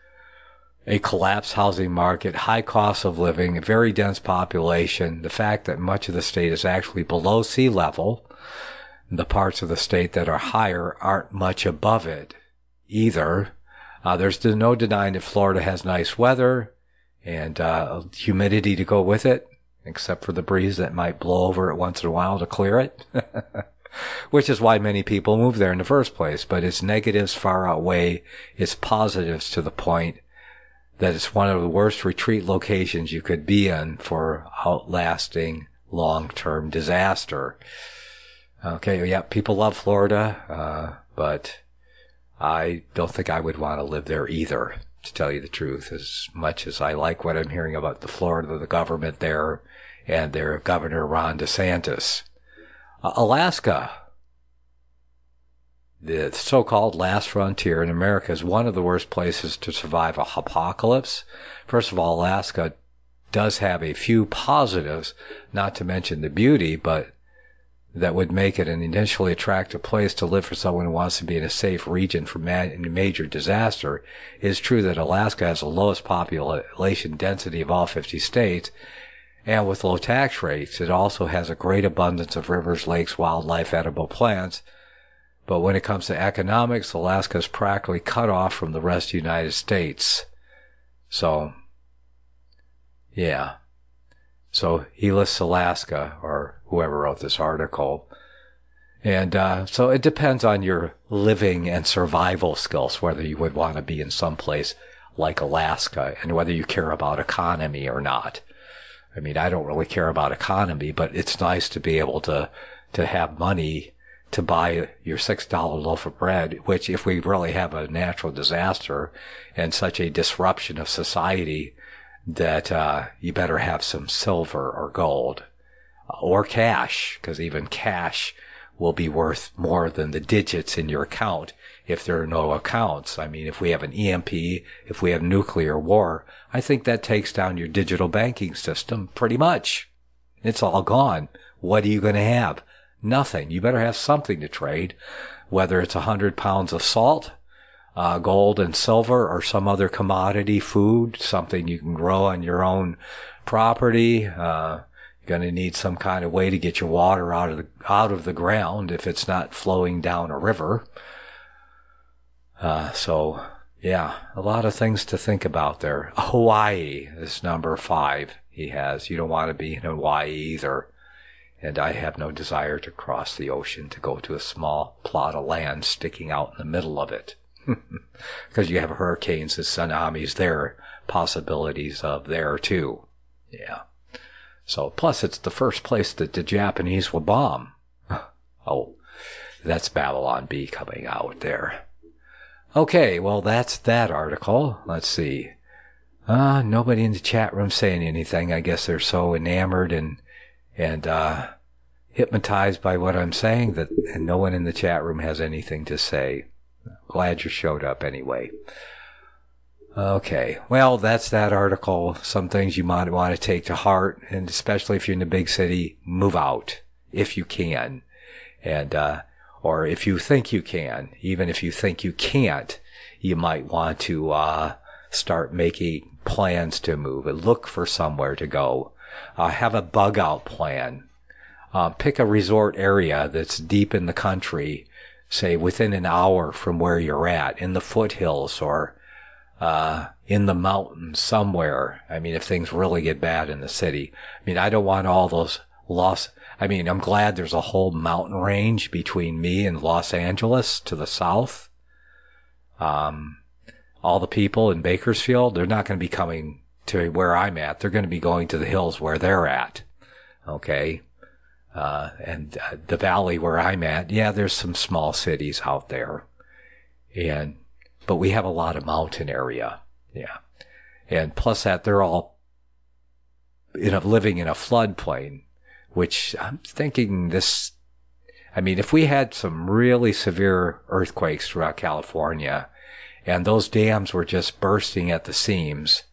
A: a collapsed housing market, high cost of living, a very dense population, the fact that much of the state is actually below sea level, the parts of the state that are higher aren't much above it either. Uh, there's no denying that Florida has nice weather and uh, humidity to go with it, except for the breeze that might blow over it once in a while to clear it, which is why many people move there in the first place. But its negatives far outweigh its positives to the point that it's one of the worst retreat locations you could be in for outlasting long-term disaster. Okay, yeah, people love Florida, uh, but I don't think I would want to live there either, to tell you the truth, as much as I like what I'm hearing about the Florida, the government there, and their Governor Ron DeSantis. Uh, Alaska, the so-called last frontier in America, is one of the worst places to survive a apocalypse. First of all, Alaska does have a few positives, not to mention the beauty, but that would make it an initially attractive place to live for someone who wants to be in a safe region from a major disaster. It is true that Alaska has the lowest population density of all fifty states, and with low tax rates, it also has a great abundance of rivers, lakes, wildlife, edible plants. But when it comes to economics, Alaska is practically cut off from the rest of the United States. So, yeah. So he lists Alaska, or whoever wrote this article. And uh, so it depends on your living and survival skills, whether you would want to be in some place like Alaska, and whether you care about economy or not. I mean, I don't really care about economy, but it's nice to be able to, to have money to buy your six dollar loaf of bread, which if we really have a natural disaster and such a disruption of society, that uh, you better have some silver or gold or cash, because even cash will be worth more than the digits in your account if there are no accounts. I mean, if we have an E M P, if we have nuclear war, I think that takes down your digital banking system pretty much. It's all gone. What are you going to have? Nothing. You better have something to trade, whether it's a hundred pounds of salt, Uh, gold and silver, or some other commodity, food, something you can grow on your own property. Uh, you're going to need some kind of way to get your water out of the, out of the ground if it's not flowing down a river. Uh, so, yeah, a lot of things to think about there. Hawaii is number five he has. You don't want to be in Hawaii either. And I have no desire to cross the ocean to go to a small plot of land sticking out in the middle of it. Because you have hurricanes and tsunamis there, possibilities of there too. Yeah. So, plus it's the first place that the Japanese will bomb. Oh, that's Babylon B coming out there. Okay, well, that's that article. Let's see. Uh, nobody in the chat room saying anything. I guess they're so enamored and, and, uh, hypnotized by what I'm saying that and no one in the chat room has anything to say. Glad you showed up anyway. Okay, well, that's that article. Some things you might want to take to heart, and especially if you're in a big city, move out if you can. And, uh, or if you think you can, even if you think you can't, you might want to, uh, start making plans to move and look for somewhere to go. Uh, have a bug out plan. Uh, pick a resort area that's deep in the country, say within an hour from where you're at, in the foothills or uh, in the mountains somewhere. I mean, if things really get bad in the city. I mean, I don't want all those lost. I mean, I'm glad there's a whole mountain range between me and Los Angeles to the south. Um, all the people in Bakersfield, they're not going to be coming to where I'm at. They're going to be going to the hills where they're at. Okay. Uh, and uh, the valley where I'm at, yeah, there's some small cities out there. And, but we have a lot of mountain area. Yeah. And plus that, they're all in a, living in a floodplain, which I'm thinking this, I mean, if we had some really severe earthquakes throughout California and those dams were just bursting at the seams,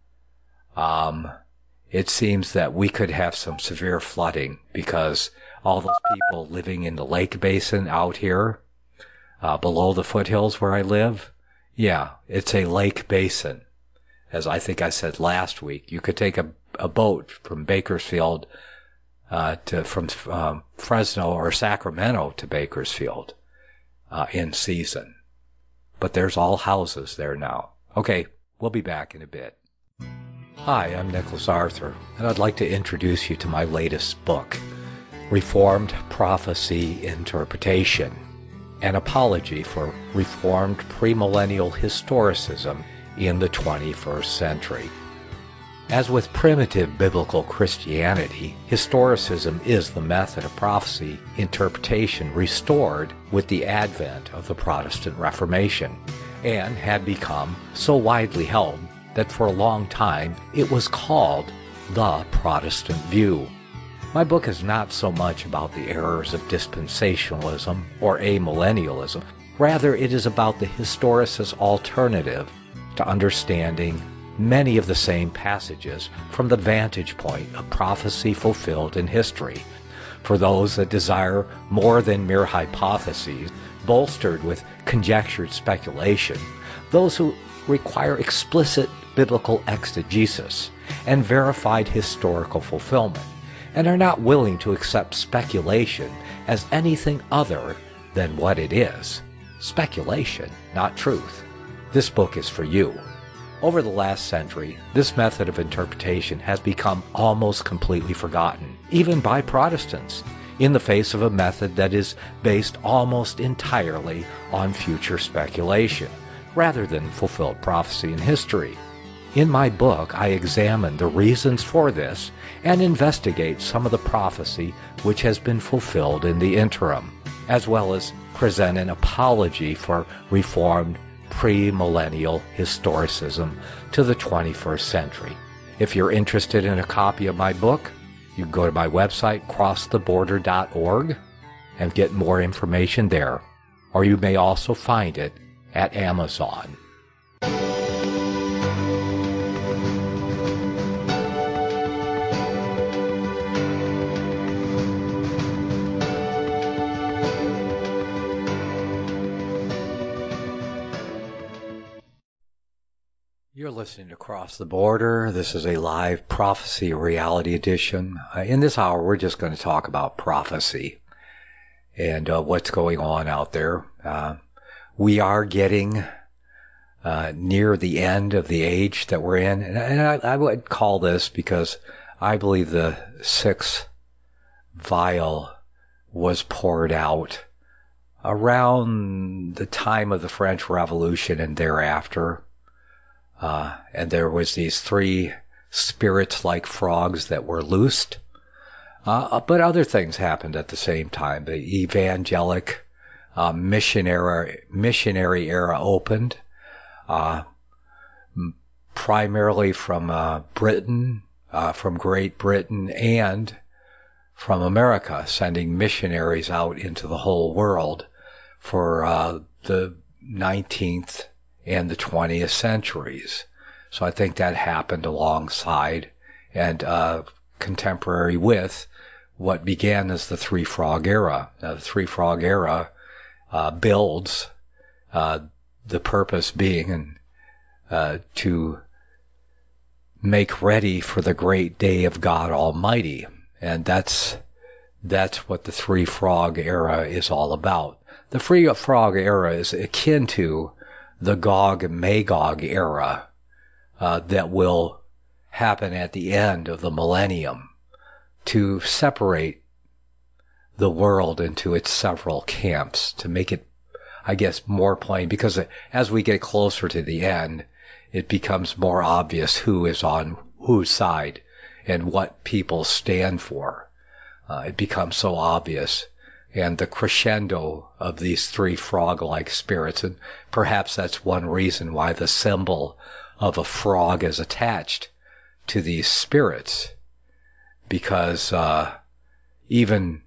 A: um, it seems that we could have some severe flooding because all those people living in the lake basin out here, uh, below the foothills where I live, yeah, it's a lake basin. As I think I said last week, you could take a, a boat from Bakersfield uh, to from um, Fresno or Sacramento to Bakersfield uh, in season. But there's all houses there now. Okay, we'll be back in a bit. Hi, I'm Nicholas Arthur, and I'd like to introduce you to my latest book, Reformed Prophecy Interpretation, an apology for Reformed premillennial historicism in the twenty-first century. As with primitive biblical Christianity, historicism is the method of prophecy interpretation restored with the advent of the Protestant Reformation, and had become so widely held that for a long time it was called the Protestant view. My book is not so much about the errors of dispensationalism or amillennialism. Rather, it is about the historicist alternative to understanding many of the same passages from the vantage point of prophecy fulfilled in history, for those that desire more than mere hypotheses bolstered with conjectured speculation, those who require explicit biblical exegesis and verified historical fulfillment, and are not willing to accept speculation as anything other than what it is. Speculation, not truth. This book is for you. Over the last century, this method of interpretation has become almost completely forgotten, even by Protestants, in the face of a method that is based almost entirely on future speculation, rather than fulfilled prophecy in history. In my book, I examine the reasons for this and investigate some of the prophecy which has been fulfilled in the interim, as well as present an apology for Reformed premillennial historicism to the twenty-first century. If you're interested in a copy of my book, you can go to my website, cross the border dot org, and get more information there. Or you may also find it at Amazon. You're listening to Cross the Border. This is a live prophecy reality edition. Uh, in this hour, we're just going to talk about prophecy and uh, what's going on out there. Uh, we are getting uh, near the end of the age that we're in. And, and I, I would call this, because I believe the sixth vial was poured out around the time of the French Revolution and thereafter. Uh, and there was these three spirits like frogs that were loosed. Uh, but other things happened at the same time. The evangelic uh, missionary missionary era opened, uh, primarily from uh, Britain, uh, from Great Britain, and from America, sending missionaries out into the whole world for uh, the nineteenth and the twentieth centuries. So I think that happened alongside and uh, contemporary with what began as the Three Frog Era. Now, the Three Frog Era uh, builds, uh, the purpose being uh, to make ready for the great day of God Almighty. And that's that's what the Three Frog Era is all about. The Three Frog Era is akin to the Gog and Magog era uh, that will happen at the end of the millennium to separate the world into its several camps, to make it, I guess, more plain, because as we get closer to the end, it becomes more obvious who is on whose side and what people stand for. Uh, it becomes so obvious. And the crescendo of these three frog-like spirits, and perhaps that's one reason why the symbol of a frog is attached to these spirits, because uh, even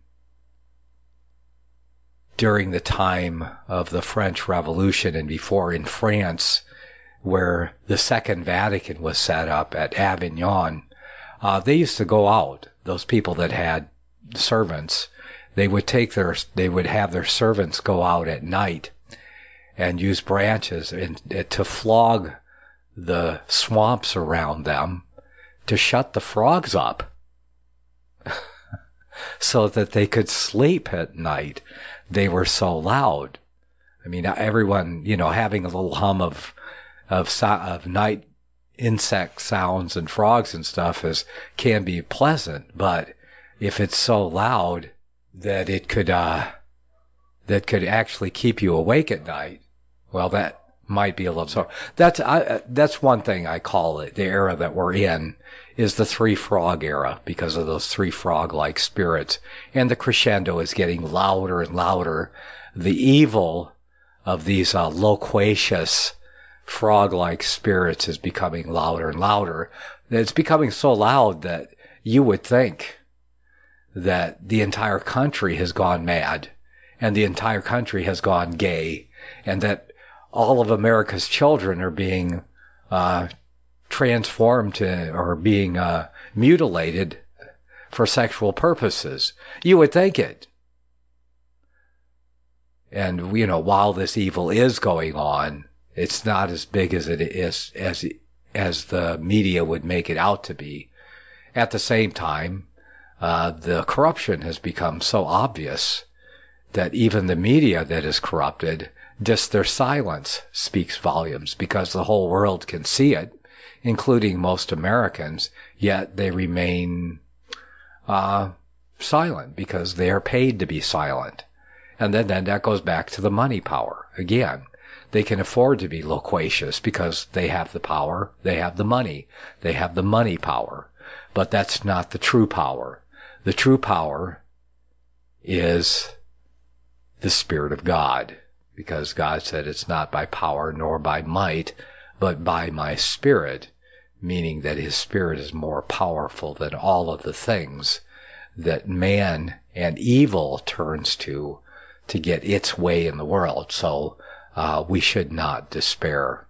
A: during the time of the French Revolution and before in France, where the Second Vatican was set up at Avignon, uh, they used to go out, those people that had servants, They would take their, they would have their servants go out at night and use branches and, and to flog the swamps around them to shut the frogs up. so that they could sleep at night. They were so loud. I mean, everyone, you know, having a little hum of of, so, of night insect sounds and frogs and stuff is can be pleasant, but if it's so loud that it could uh, that could actually keep you awake at night, well, that might be a little. So that's I, that's one thing I call it. The era that we're in is the three frog era because of those three frog-like spirits, and the crescendo is getting louder and louder. The evil of these uh, loquacious frog-like spirits is becoming louder and louder. It's becoming so loud that you would think that the entire country has gone mad, and the entire country has gone gay, and that all of America's children are being uh, transformed to, or being uh, mutilated for sexual purposes. You would think it. And, you know, while this evil is going on, it's not as big as it is, as, as the media would make it out to be. At the same time, uh, the corruption has become so obvious that even the media that is corrupted, just their silence speaks volumes, because the whole world can see it, including most Americans, yet they remain uh, silent because they are paid to be silent. And then, then that goes back to the money power again. They can afford to be loquacious because they have the power, they have the money, they have the money power. But that's not the true power. The true power is the Spirit of God, because God said it's not by power nor by might, but by my Spirit, meaning that His Spirit is more powerful than all of the things that man and evil turns to to get its way in the world. So uh, we should not despair.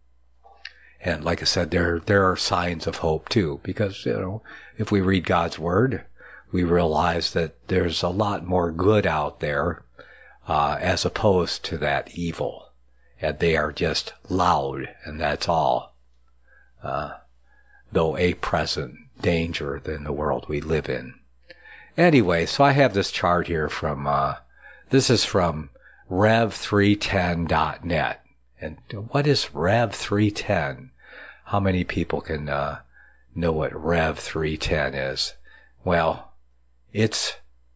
A: And like I said, there there are signs of hope too, because, you know, if we read God's Word, we realize that there's a lot more good out there uh, as opposed to that evil. And they are just loud, and that's all. Uh, though a present danger in the world we live in. Anyway, so I have this chart here from, uh, this is from rev three ten dot net. And what is rev three ten? How many people can uh, know what rev three ten is? Well, it's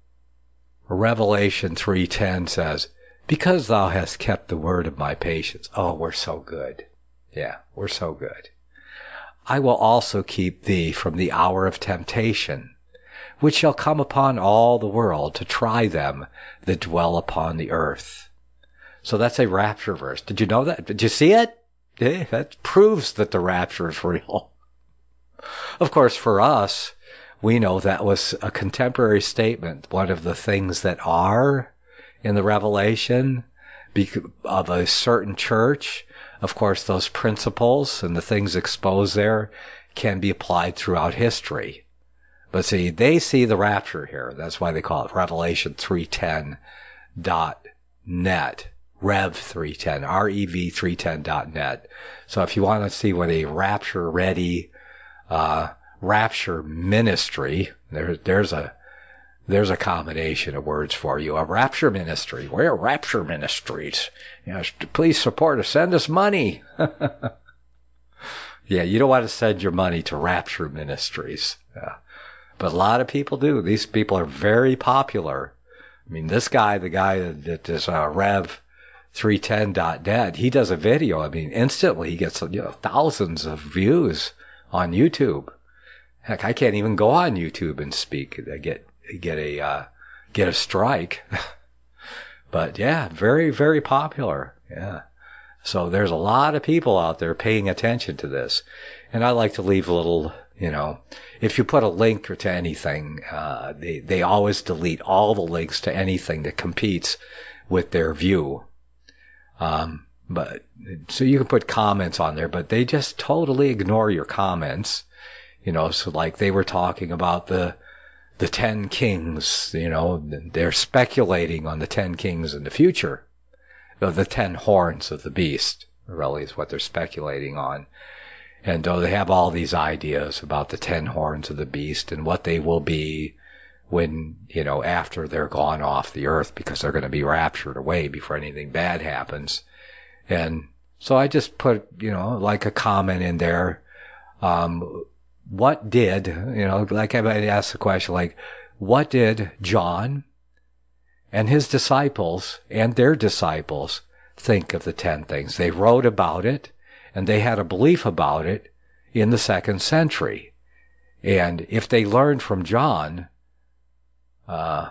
A: Revelation three ten says, because thou hast kept the word of my patience. Oh, we're so good. Yeah, we're so good. I will also keep thee from the hour of temptation, which shall come upon all the world to try them that dwell upon the earth. So that's a rapture verse. Did you know that? Did you see it? Yeah, that proves that the rapture is real. Of course, for us, we know that was a contemporary statement. One of the things that are in the Revelation of a certain church, of course, those principles and the things exposed there can be applied throughout history. But see, they see the rapture here. That's why they call it Revelation three ten dot net. Rev three ten, R E V three ten dot net. So if you want to see what a rapture-ready uh, rapture ministry, there, there's a there's a combination of words for you. A rapture ministry. We're rapture ministries. Yes, please support us. Send us money. Yeah, you don't want to send your money to rapture ministries. Yeah. But a lot of people do. These people are very popular. I mean, this guy, the guy that is uh, Rev three ten dot net, he does a video. I mean, instantly he gets, you know, thousands of views on YouTube. Heck, I can't even go on YouTube and speak. I get get a uh, get a strike. But yeah, very very popular. Yeah. So there's a lot of people out there paying attention to this, and I like to leave a little. You know, if you put a link to anything, uh, they they always delete all the links to anything that competes with their view. Um, but so you can put comments on there, but they just totally ignore your comments. You know, so like they were talking about the the ten kings. You know, they're speculating on the ten kings in the future, or the ten horns of the beast. Really, is what they're speculating on. And though they have all these ideas about the ten horns of the beast and what they will be, when, you know, after they're gone off the earth, because they're going to be raptured away before anything bad happens. And so I just put, you know, like a comment in there. Um, what did, you know, like I asked the question, like, what did John and his disciples and their disciples think of the ten things? They wrote about it, and they had a belief about it in the second century. And if they learned from John, uh,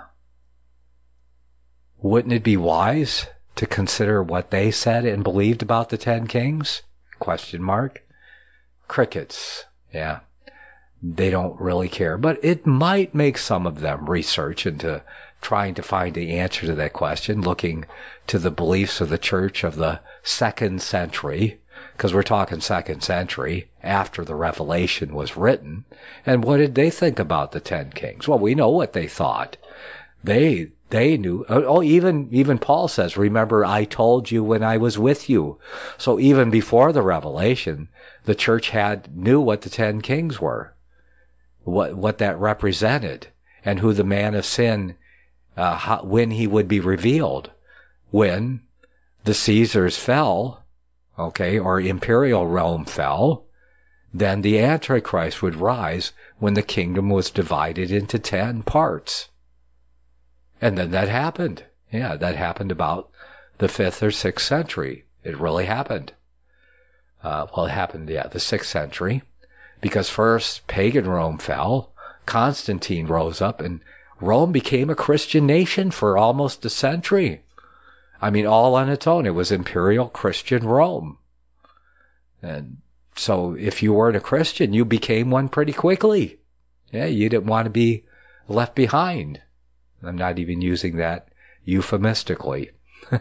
A: wouldn't it be wise to consider what they said and believed about the ten kings? Question mark. Crickets. Yeah. They don't really care. But it might make some of them research into trying to find the answer to that question, looking to the beliefs of the church of the second century, because we're talking second century, after the Revelation was written. And what did they think about the ten kings? Well, we know what they thought. They they knew. Oh, even even Paul says, remember, I told you when I was with you. So even before the Revelation, the church had knew what the ten kings were, what what that represented, and who the man of sin, uh, how, when he would be revealed. When the Caesars fell, okay, or imperial Rome fell, then the Antichrist would rise when the kingdom was divided into ten parts. And then that happened. Yeah, that happened about the fifth or sixth century. It really happened. Uh, well, it happened, yeah, the sixth century. Because first, pagan Rome fell, Constantine rose up, and Rome became a Christian nation for almost a century. I mean, all on its own. It was imperial Christian Rome. And so if you weren't a Christian, you became one pretty quickly. Yeah, you didn't want to be left behind. I'm not even using that euphemistically.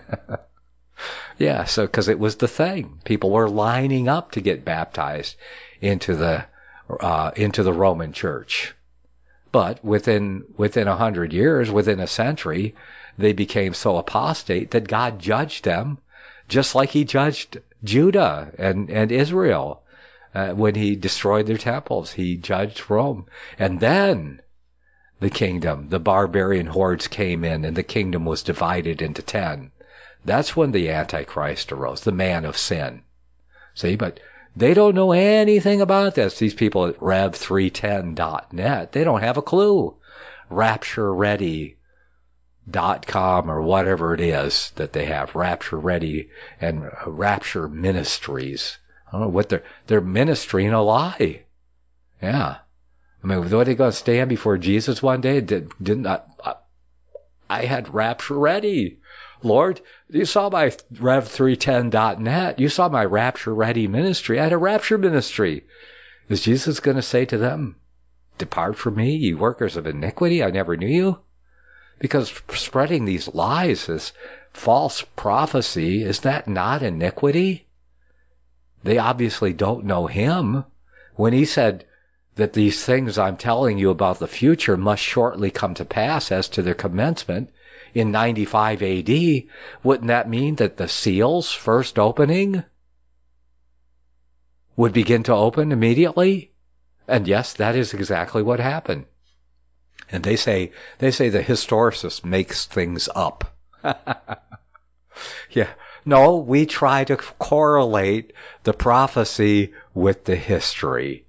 A: Yeah, so because it was the thing. People were lining up to get baptized into the uh, into the Roman Church. But within within a hundred years, within a century, they became so apostate that God judged them, just like He judged Judah and and Israel uh, when He destroyed their temples. He judged Rome, and then the kingdom, the barbarian hordes came in, and the kingdom was divided into ten. That's when the Antichrist arose, the man of sin. See, but they don't know anything about this. These people at rev three ten dot net, they don't have a clue. Rapture Ready dot com or whatever it is that they have, Rapture Ready and Rapture Ministries. I don't know what they're, they're ministering a lie. Yeah. I mean, were they going to stand before Jesus one day? Did, didn't I, I had Rapture Ready. Lord, you saw my rev three ten dot net. You saw my Rapture Ready ministry. I had a Rapture ministry. Is Jesus going to say to them, depart from me, ye workers of iniquity? I never knew you. Because spreading these lies, this false prophecy, is that not iniquity? They obviously don't know Him. When He said that these things I'm telling you about the future must shortly come to pass as to their commencement in ninety-five A D, wouldn't that mean that the seals, first opening, would begin to open immediately? And yes, that is exactly what happened. And they say they say the historicist makes things up. Yeah. No, we try to correlate the prophecy with the history.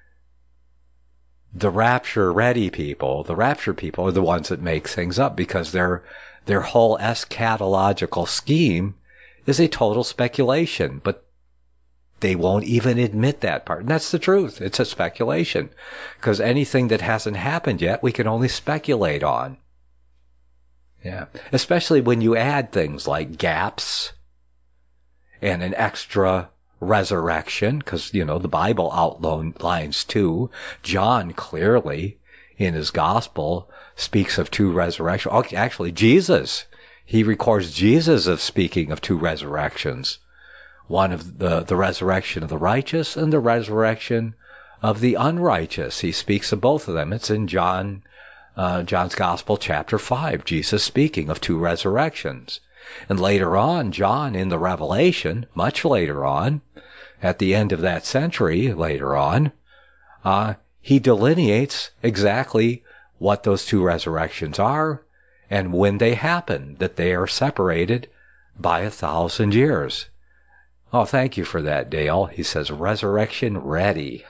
A: The Rapture Ready people, the Rapture people are the ones that make things up, because their their whole eschatological scheme is a total speculation. But they won't even admit that part. And that's the truth. It's a speculation. Because anything that hasn't happened yet, we can only speculate on. Yeah. Especially when you add things like gaps and an extra resurrection, because, you know, the Bible outlines two. John clearly, in his gospel, speaks of two resurrections. Actually, Jesus, he records Jesus of speaking of two resurrections. One of the, the resurrection of the righteous and the resurrection of the unrighteous. He speaks of both of them. It's in John, uh, John's Gospel, chapter five, Jesus speaking of two resurrections. And later on, John in the Revelation, much later on, at the end of that century, later on, uh, he delineates exactly what those two resurrections are and when they happen, that they are separated by a thousand years. Oh, thank you for that, Dale. He says, resurrection ready.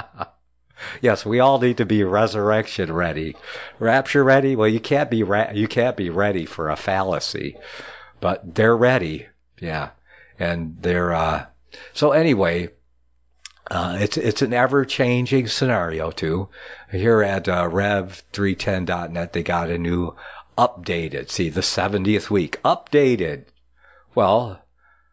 A: Yes, we all need to be resurrection ready. Rapture ready? Well, you can't be ra- you can't be ready for a fallacy, but they're ready. Yeah, and they're uh, so anyway. Uh, it's it's an ever-changing scenario too. Here at uh, rev three ten dot net, they got a new updated. See, the seventieth week updated. Well,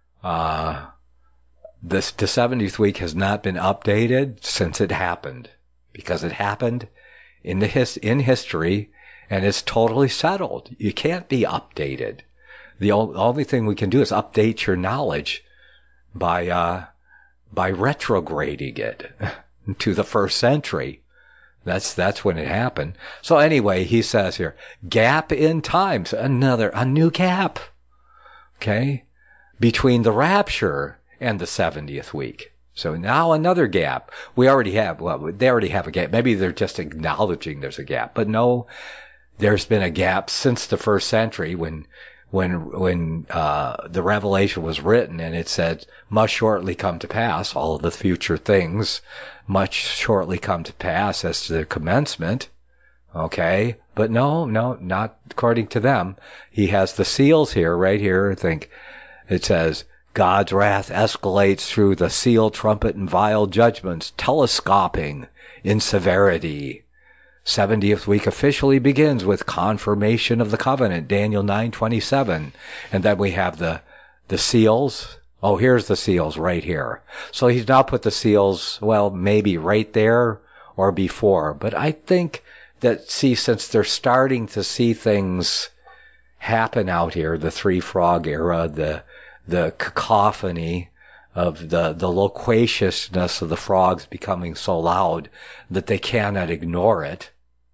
A: uh, this the seventieth week has not been updated since it happened, because it happened in the his in history, and it's totally settled. You can't be updated. The o- only thing we can do is update your knowledge by uh, by retrograding it to the first century. That's that's when it happened. So anyway, he says here, gap in times, another a new gap. Okay, between the rapture and the seventieth week. So now another gap. We already have, well, they already have a gap. Maybe they're just acknowledging there's a gap. But no, there's been a gap since the first century when when when uh, the Revelation was written, and it said, must shortly come to pass, all of the future things must shortly come to pass as to the commencement. Okay? But no, no, not according to them. He has the seals here, right here, I think. It says, God's wrath escalates through the seal, trumpet, and vial judgments, telescoping in severity. seventieth week officially begins with confirmation of the covenant, Daniel nine twenty-seven. And then we have the the seals. Oh, here's the seals right here. So he's now put the seals, well, maybe right there or before. But I think that, see, since they're starting to see things happen out here, the three frog era, the the cacophony of the, the loquaciousness of the frogs becoming so loud that they cannot ignore it.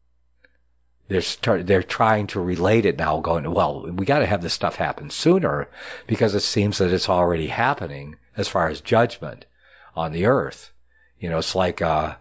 A: They're start, they're trying to relate it now, going, well, we got to have this stuff happen sooner, because it seems that it's already happening as far as judgment on the earth. You know, it's like, uh,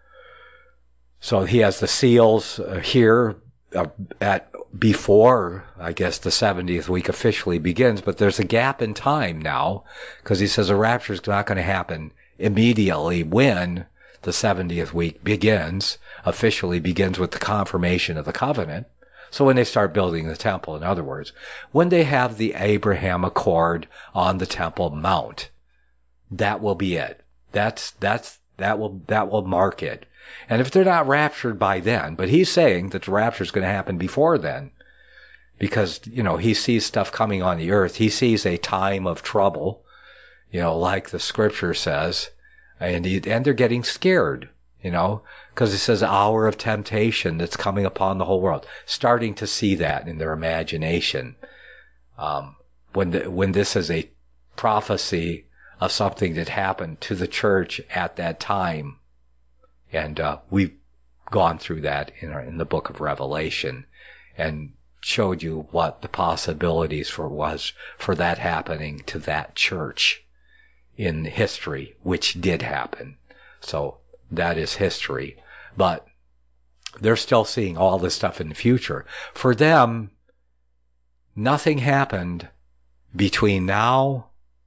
A: so he has the seals uh, here uh, at before, I guess, the seventieth week officially begins, but there's a gap in time now, because he says the rapture is not going to happen immediately when the seventieth week begins, officially begins with the confirmation of the covenant. So when they start building the temple, in other words, when they have the Abraham Accord on the Temple Mount, that will be it. That's, that's, that will, that will mark it. And if they're not raptured by then, but he's saying that the rapture is going to happen before then, because, you know, he sees stuff coming on the earth. He sees a time of trouble, you know, like the scripture says, and he, and they're getting scared, you know, because it says hour of temptation that's coming upon the whole world, starting to see that in their imagination. Um, when the, when this is a prophecy of something that happened to the church at that time. And uh, we've gone through that in, our, in the book of Revelation and showed you what the possibilities for was for that happening to that church in history, which did happen. So that is history. But they're still seeing all this stuff in the future. For them, nothing happened between now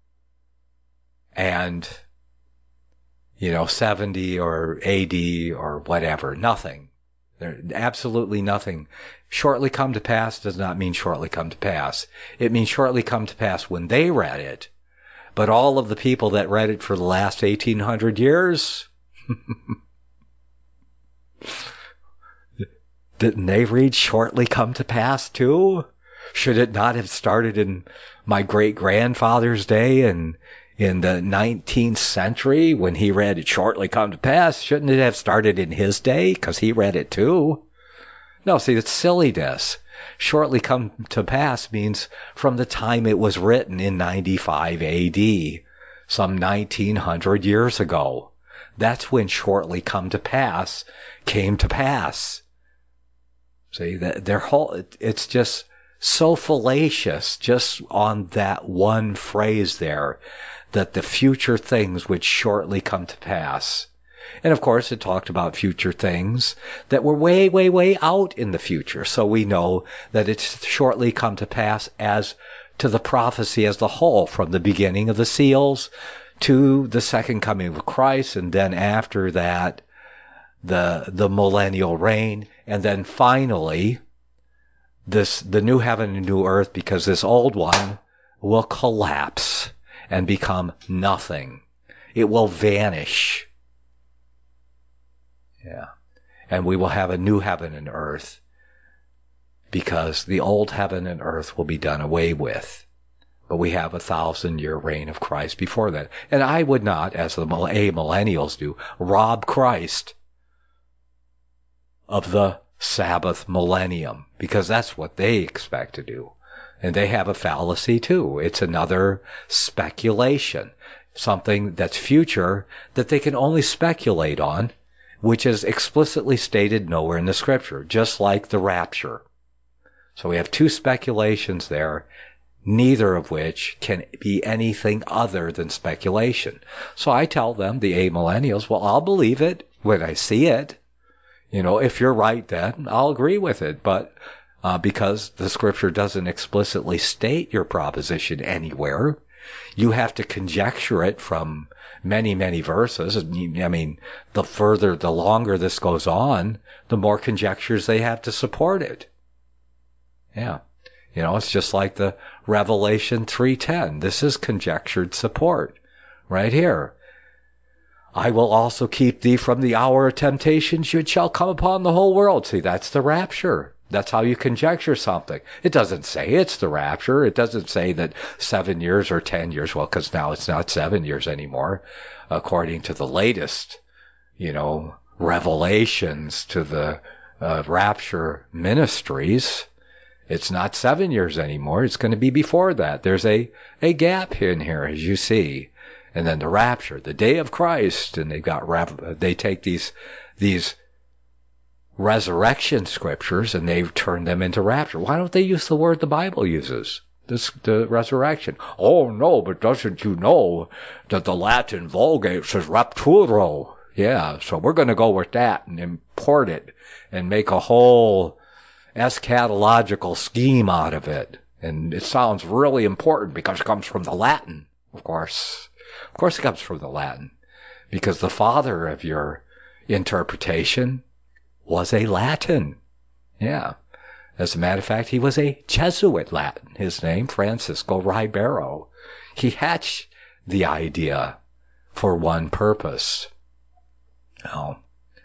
A: and, you know, seventy or A D or whatever. Nothing. There, absolutely nothing. Shortly come to pass does not mean shortly come to pass. It means shortly come to pass when they read it. But all of the people that read it for the last eighteen hundred years, didn't they read shortly come to pass too? Should it not have started in my great-grandfather's day and in the nineteenth century when he read it shortly come to pass? Shouldn't it have started in his day because he read it too? No, see, it's silliness. Shortly come to pass means from the time it was written in ninety-five A D, some nineteen hundred years ago. That's when shortly come to pass came to pass. See, that their whole, it's just so fallacious just on that one phrase there, that the future things would shortly come to pass. And of course, it talked about future things that were way, way, way out in the future. So we know that it's shortly come to pass as to the prophecy as the whole, from the beginning of the seals to the second coming of Christ, and then after that, the the millennial reign, and then finally, this the new heaven and new earth, because this old one will collapse and become nothing. It will vanish. Yeah. And we will have a new heaven and earth, because the old heaven and earth will be done away with. But we have a thousand year reign of Christ before that. And I would not, as the amillennials do, rob Christ of the Sabbath millennium, because that's what they expect to do. And they have a fallacy too. It's another speculation, something that's future that they can only speculate on, which is explicitly stated nowhere in the scripture, just like the rapture. So we have two speculations there, neither of which can be anything other than speculation. So I tell them, the amillennials, well, I'll believe it when I see it. You know, if you're right, then I'll agree with it. But uh, because the scripture doesn't explicitly state your proposition anywhere, you have to conjecture it from many, many verses. I mean, the further, the longer this goes on, the more conjectures they have to support it. Yeah. You know, it's just like the Revelation three ten. This is conjectured support right here. I will also keep thee from the hour of temptation which shall come upon the whole world. See, that's the rapture. That's how you conjecture something. It doesn't say it's the rapture. It doesn't say that seven years or ten years. Well, because now it's not seven years anymore, according to the latest, you know, revelations to the uh, rapture ministries. It's not seven years anymore. It's going to be before that. There's a, a gap in here, as you see. And then the rapture, the day of Christ, and they've got, they take these, these resurrection scriptures and they've turned them into rapture. Why don't they use the word the Bible uses? This, the resurrection. Oh no, but doesn't you know that the Latin Vulgate says rapturo? Yeah, so we're going to go with that and import it and make a whole eschatological scheme out of it. And it sounds really important because it comes from the Latin, of course. Of course it comes from the Latin, because the father of your interpretation was a Latin. Yeah. As a matter of fact, he was a Jesuit Latin. His name, Francisco Ribeiro. He hatched the idea for one purpose. Oh.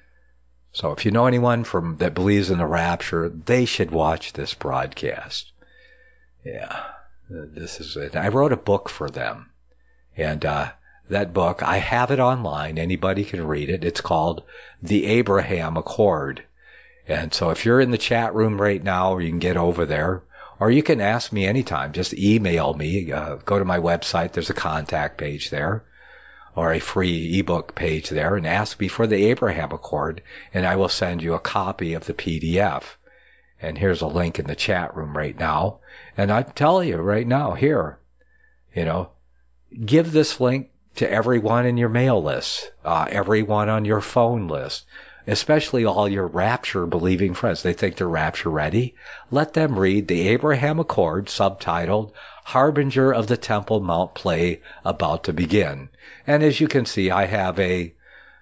A: So if you know anyone from that believes in the rapture, they should watch this broadcast. Yeah. This is it. I wrote a book for them. And uh, that book, I have it online. Anybody can read it. It's called The Abraham Accord. And so if you're in the chat room right now, or you can get over there, or you can ask me anytime. Just email me. Uh, go to my website. There's a contact page there, or a free ebook page there, and ask me for the Abraham Accord, and I will send you a copy of the P D F. And here's a link in the chat room right now. And I tell you right now, here, you know, give this link to everyone in your mail list, uh, everyone on your phone list, especially all your rapture-believing friends. They think they're rapture-ready. Let them read the Abraham Accord, subtitled, Harbinger of the Temple Mount Play About to Begin. And as you can see, I have a,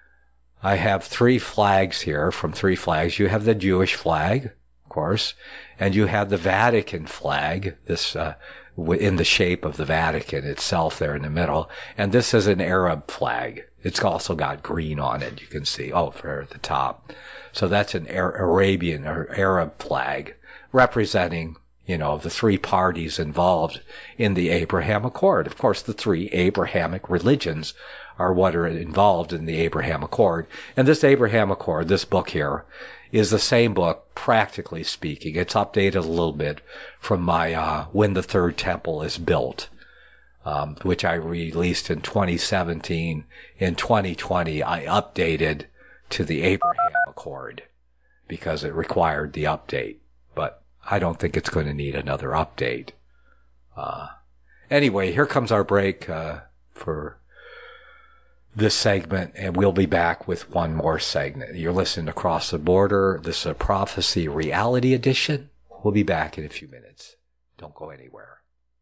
A: I have three flags here from three flags. You have the Jewish flag, of course, and you have the Vatican flag, this, uh, in the shape of the Vatican itself there in the middle. And this is an Arab flag. It's also got green on it, you can see. Oh, for at the top. So that's an Arabian or Arab flag representing, you know, the three parties involved in the Abraham Accord. Of course, the three Abrahamic religions are what are involved in the Abraham Accord. And this Abraham Accord, this book here, is the same book, practically speaking. It's updated a little bit from my uh, When the Third Temple is Built, um, which I released in twenty seventeen. In twenty twenty, I updated to the Abraham Accord because it required the update. But I don't think it's going to need another update. Uh, anyway, here comes our break uh, for this segment, and we'll be back with one more segment. You're listening to Cross the Border. This is a Prophecy Reality Edition. We'll be back in a few minutes. Don't go anywhere.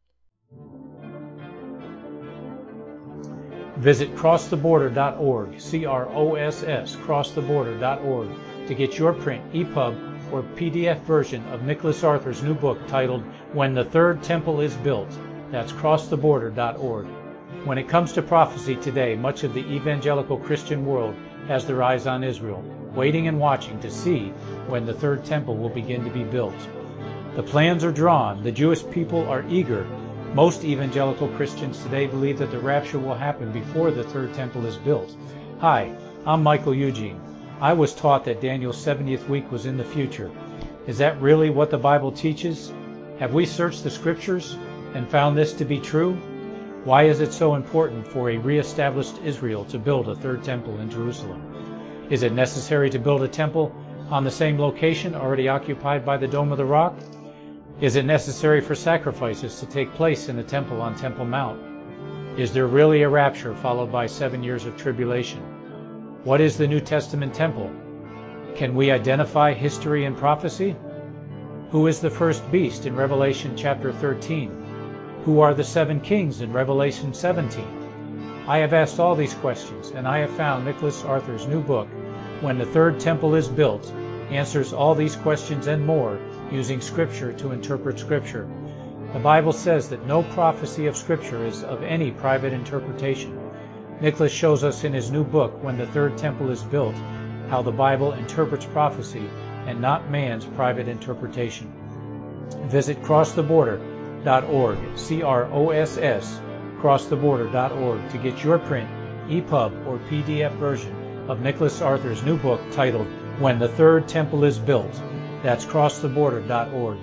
G: Visit cross the border dot org, C R O S S, cross the border dot org, to get your print, E P U B, or P D F version of Nicholas Arthur's new book titled When the Third Temple is Built. That's cross the border dot org. When it comes to prophecy today, much of the evangelical Christian world has their eyes on Israel, waiting and watching to see when the third temple will begin to be built. The plans are drawn. The Jewish people are eager. Most evangelical Christians today believe that the rapture will happen before the third temple is built. Hi, I'm Michael Eugene. I was taught that Daniel's seventieth week was in the future. Is that really what the Bible teaches? Have we searched the Scriptures and found this to be true? Why is it so important for a re-established Israel to build a third temple in Jerusalem? Is it necessary to build a temple on the same location already occupied by the Dome of the Rock? Is it necessary for sacrifices to take place in the temple on Temple Mount? Is there really a rapture followed by seven years of tribulation? What is the New Testament temple? Can we identify history and prophecy? Who is the first beast in Revelation chapter thirteen? Who are the seven kings in Revelation seventeen? I have asked all these questions, and I have found Nicholas Arthur's new book, When the Third Temple is Built, answers all these questions and more using Scripture to interpret Scripture. The Bible says that no prophecy of Scripture is of any private interpretation. Nicholas shows us in his new book, When the Third Temple is Built, how the Bible interprets prophecy and not man's private interpretation. Visit cross the border dot org, C R O S S, cross the border dot org, to get your print, E P U B, or P D F version of Nicholas Arthur's new book titled When the Third Temple is Built. That's cross the border dot org.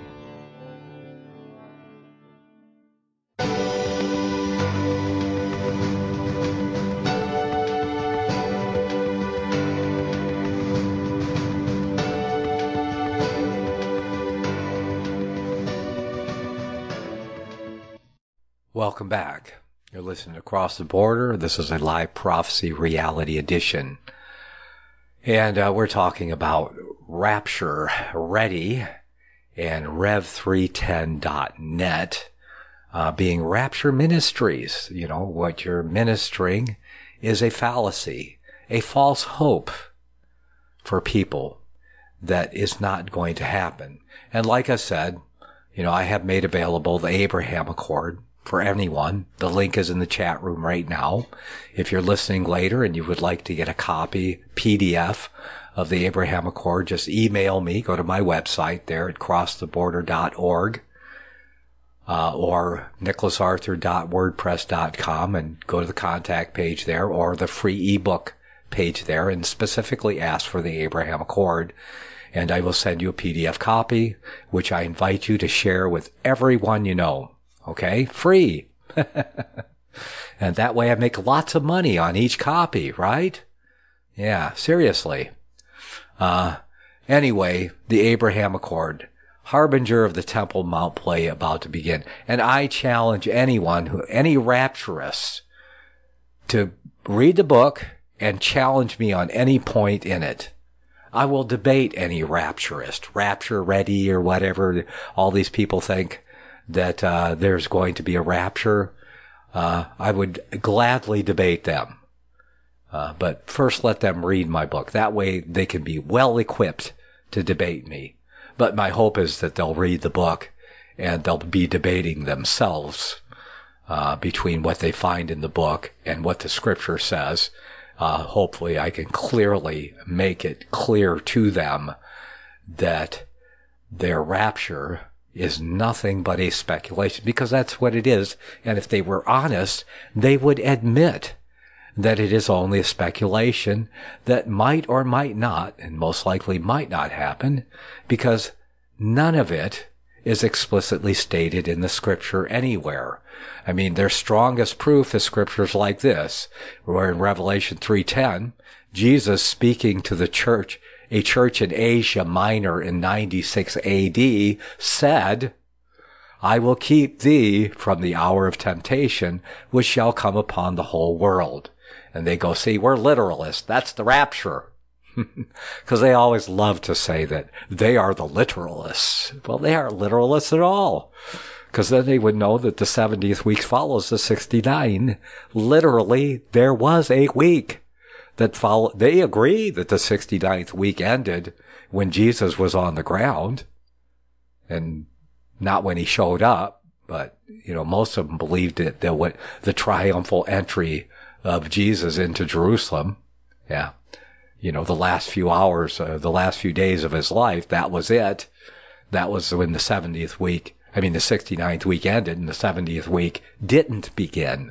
A: Welcome back. You're listening to Across the Border. This is a live prophecy reality edition. And uh, we're talking about Rapture Ready and Rev three ten dot net uh, being Rapture Ministries. You know, what you're ministering is a fallacy, a false hope for people that is not going to happen. And like I said, you know, I have made available the Abraham Accord for anyone. The link is in the chat room right now. If you're listening later and you would like to get a copy, P D F of the Abraham Accord, just email me. Go to my website there at cross the border dot org uh, or nicholas arthur dot wordpress dot com and go to the contact page there, or the free ebook page there, and specifically ask for the Abraham Accord. And I will send you a P D F copy, which I invite you to share with everyone you know. Okay? Free. And that way I make lots of money on each copy, right? Yeah, seriously. Uh, anyway, the Abraham Accord, harbinger of the Temple Mount play about to begin. And I challenge anyone, who, any rapturist, to read the book and challenge me on any point in it. I will debate any rapturist, rapture ready or whatever all these people think that uh, there's going to be a rapture. Uh, I would gladly debate them. Uh, but first let them read my book. That way they can be well equipped to debate me. But my hope is that they'll read the book and they'll be debating themselves uh, between what they find in the book and what the Scripture says. Uh, hopefully I can clearly make it clear to them that their rapture is nothing but a speculation, because that's what it is. And if they were honest, they would admit that it is only a speculation that might or might not, and most likely might not happen, because none of it is explicitly stated in the Scripture anywhere. I mean, their strongest proof is scriptures like this, where in Revelation three ten, Jesus speaking to the church, a church in Asia Minor in ninety-six A D, said, I will keep thee from the hour of temptation, which shall come upon the whole world. And they go, see, we're literalists. That's the rapture. Because they always love to say that they are the literalists. Well, they aren't literalists at all. Because then they would know that the seventieth week follows the sixty-nine. Literally, there was a week that followed. They agree that the sixty-ninth week ended when Jesus was on the ground, and not when he showed up. But, you know, most of them believed it, that what the triumphal entry of Jesus into Jerusalem, yeah, you know, the last few hours, uh, the last few days of his life, that was it. That was when the seventieth week, I mean, the sixty-ninth week ended and the seventieth week didn't begin.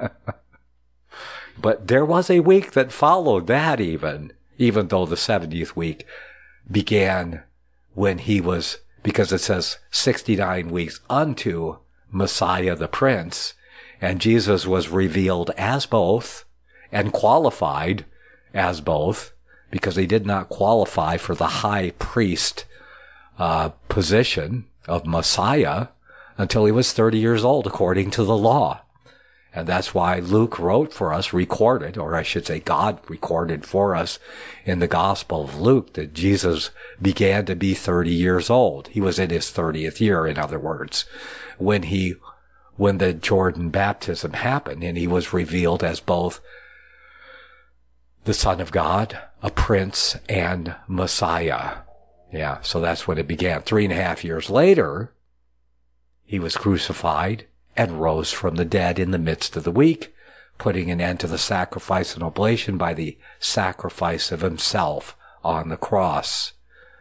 A: But there was a week that followed that even, even though the seventieth week began when he was, because it says sixty-nine weeks unto Messiah the Prince, and Jesus was revealed as both and qualified as both, because he did not qualify for the high priest uh, position of Messiah until he was thirty years old, according to the law. And that's why Luke wrote for us, recorded, or I should say God recorded for us in the Gospel of Luke, that Jesus began to be thirty years old. He was in his thirtieth year, in other words, when he, when the Jordan baptism happened, and he was revealed as both the Son of God, a Prince, and Messiah. Yeah, so that's when it began. Three and a half years later, he was crucified and rose from the dead in the midst of the week, putting an end to the sacrifice and oblation by the sacrifice of himself on the cross.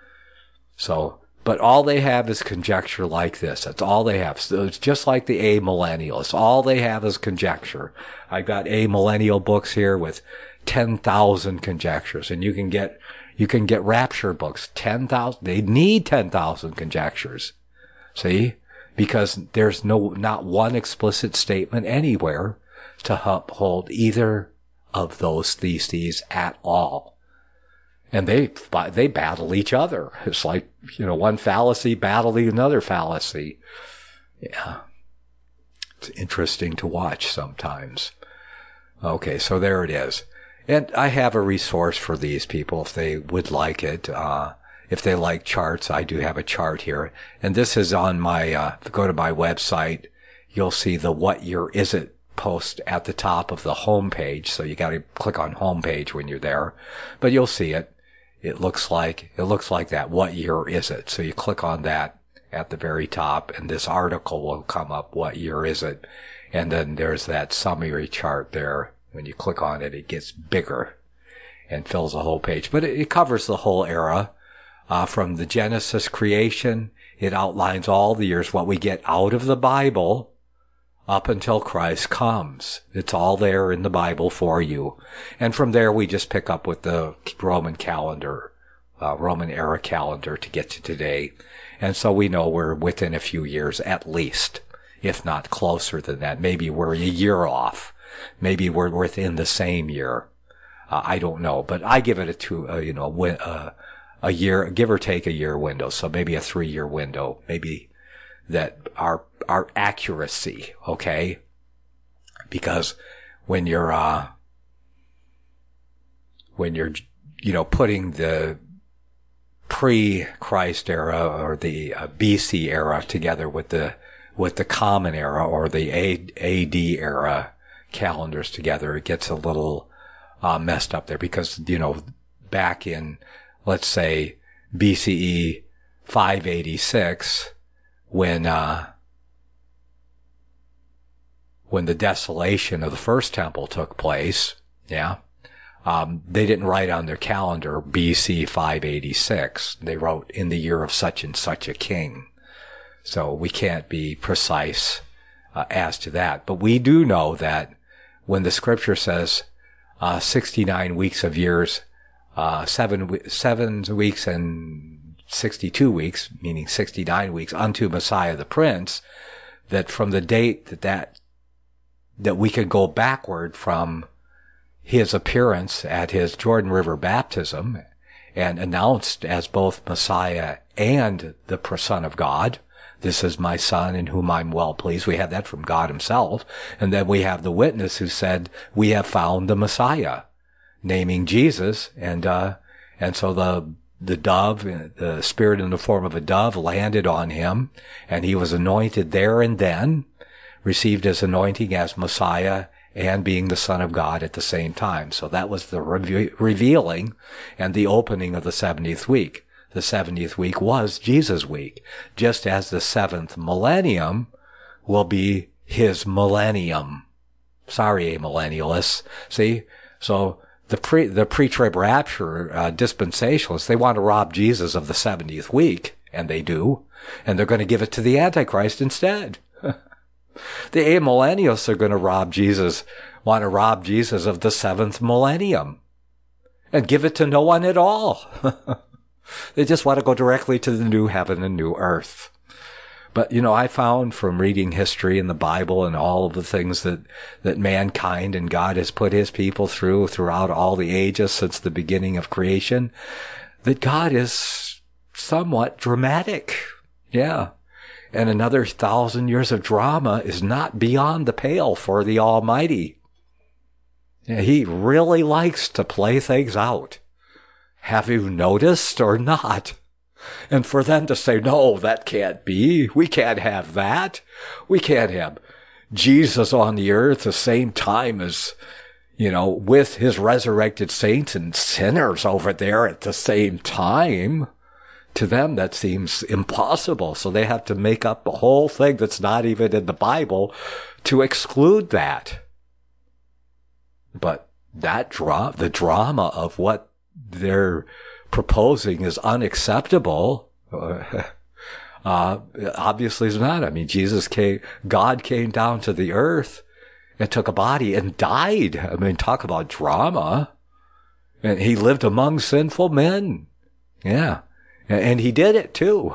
A: So, but all they have is conjecture like this. That's all they have. So it's just like the amillennialists. All they have is conjecture. I've got amillennial books here with ten thousand conjectures, and you can get you can get rapture books. ten thousand. They need ten thousand conjectures. See? Because there's no, not one explicit statement anywhere to uphold either of those theses at all. And they, they battle each other. It's like, you know, one fallacy battling another fallacy. Yeah. It's interesting to watch sometimes. Okay, so there it is. And I have a resource for these people if they would like it. Uh, If they like charts, I do have a chart here. And this is on my, uh, if you go to my website, you'll see the What Year Is It post at the top of the home page. So you got to click on home page when you're there. But you'll see it. It looks like, it looks like that. What year is it? So you click on that at the very top, and this article will come up. What year is it? And then there's that summary chart there. When you click on it, it gets bigger and fills the whole page. But it, it covers the whole era. Uh, from the Genesis creation, it outlines all the years, what we get out of the Bible up until Christ comes. It's all there in the Bible for you. And from there, we just pick up with the Roman calendar, uh, Roman era calendar to get to today. And so we know we're within a few years at least, if not closer than that. Maybe we're a year off. Maybe we're within the same year. Uh, I don't know, but I give it a two, uh, you know, uh, a year, give or take a year window. So maybe a three year window, maybe that our, our accuracy, okay? Because when you're, uh, when you're, you know, putting the pre-Christ era or the uh, B C era together with the, with the Common Era or the A D era calendars together, it gets a little, uh, messed up there because, you know, back in, let's say B C E five eighty-six, when uh, when the desolation of the first temple took place, yeah, um, they didn't write on their calendar B C five eighty-six. They wrote in the year of such and such a king. So we can't be precise uh, as to that. But we do know that when the scripture says uh, sixty-nine weeks of years, Uh, seven, seven weeks and sixty-two weeks, meaning sixty-nine weeks, unto Messiah the Prince, that from the date that that, that we could go backward from his appearance at his Jordan River baptism and announced as both Messiah and the Son of God, this is my son in whom I'm well pleased. We had that from God himself. And then we have the witness who said, we have found the Messiah, naming Jesus. And, uh, and so the, the dove, the spirit in the form of a dove landed on him, and he was anointed there and then, received his anointing as Messiah and being the Son of God at the same time. So that was the re- revealing and the opening of the seventieth week. The seventieth week was Jesus' week, just as the seventh millennium will be his millennium. Sorry, amillennialists. See? So the pre, the pre-trib rapture uh, dispensationalists, they want to rob Jesus of the seventieth week, and they do, and they're going to give it to the Antichrist instead. The amillennialists are going to rob Jesus, want to rob Jesus of the seventh millennium, and give it to no one at all. They just want to go directly to the new heaven and new earth. But, you know, I found from reading history and the Bible and all of the things that, that mankind and God has put his people through throughout all the ages since the beginning of creation, that God is somewhat dramatic. Yeah. And another thousand years of drama is not beyond the pale for the Almighty. Yeah, he really likes to play things out. Have you noticed or not? And for them to say, no, that can't be. We can't have that. We can't have Jesus on the earth the same time as, you know, with his resurrected saints and sinners over there at the same time. To them, that seems impossible. So they have to make up a whole thing that's not even in the Bible to exclude that. But that dra- the drama of what they're proposing is unacceptable. Uh, uh, obviously is not. I mean, Jesus came, God came down to the earth and took a body and died. I mean, talk about drama. And he lived among sinful men. Yeah. And he did it too.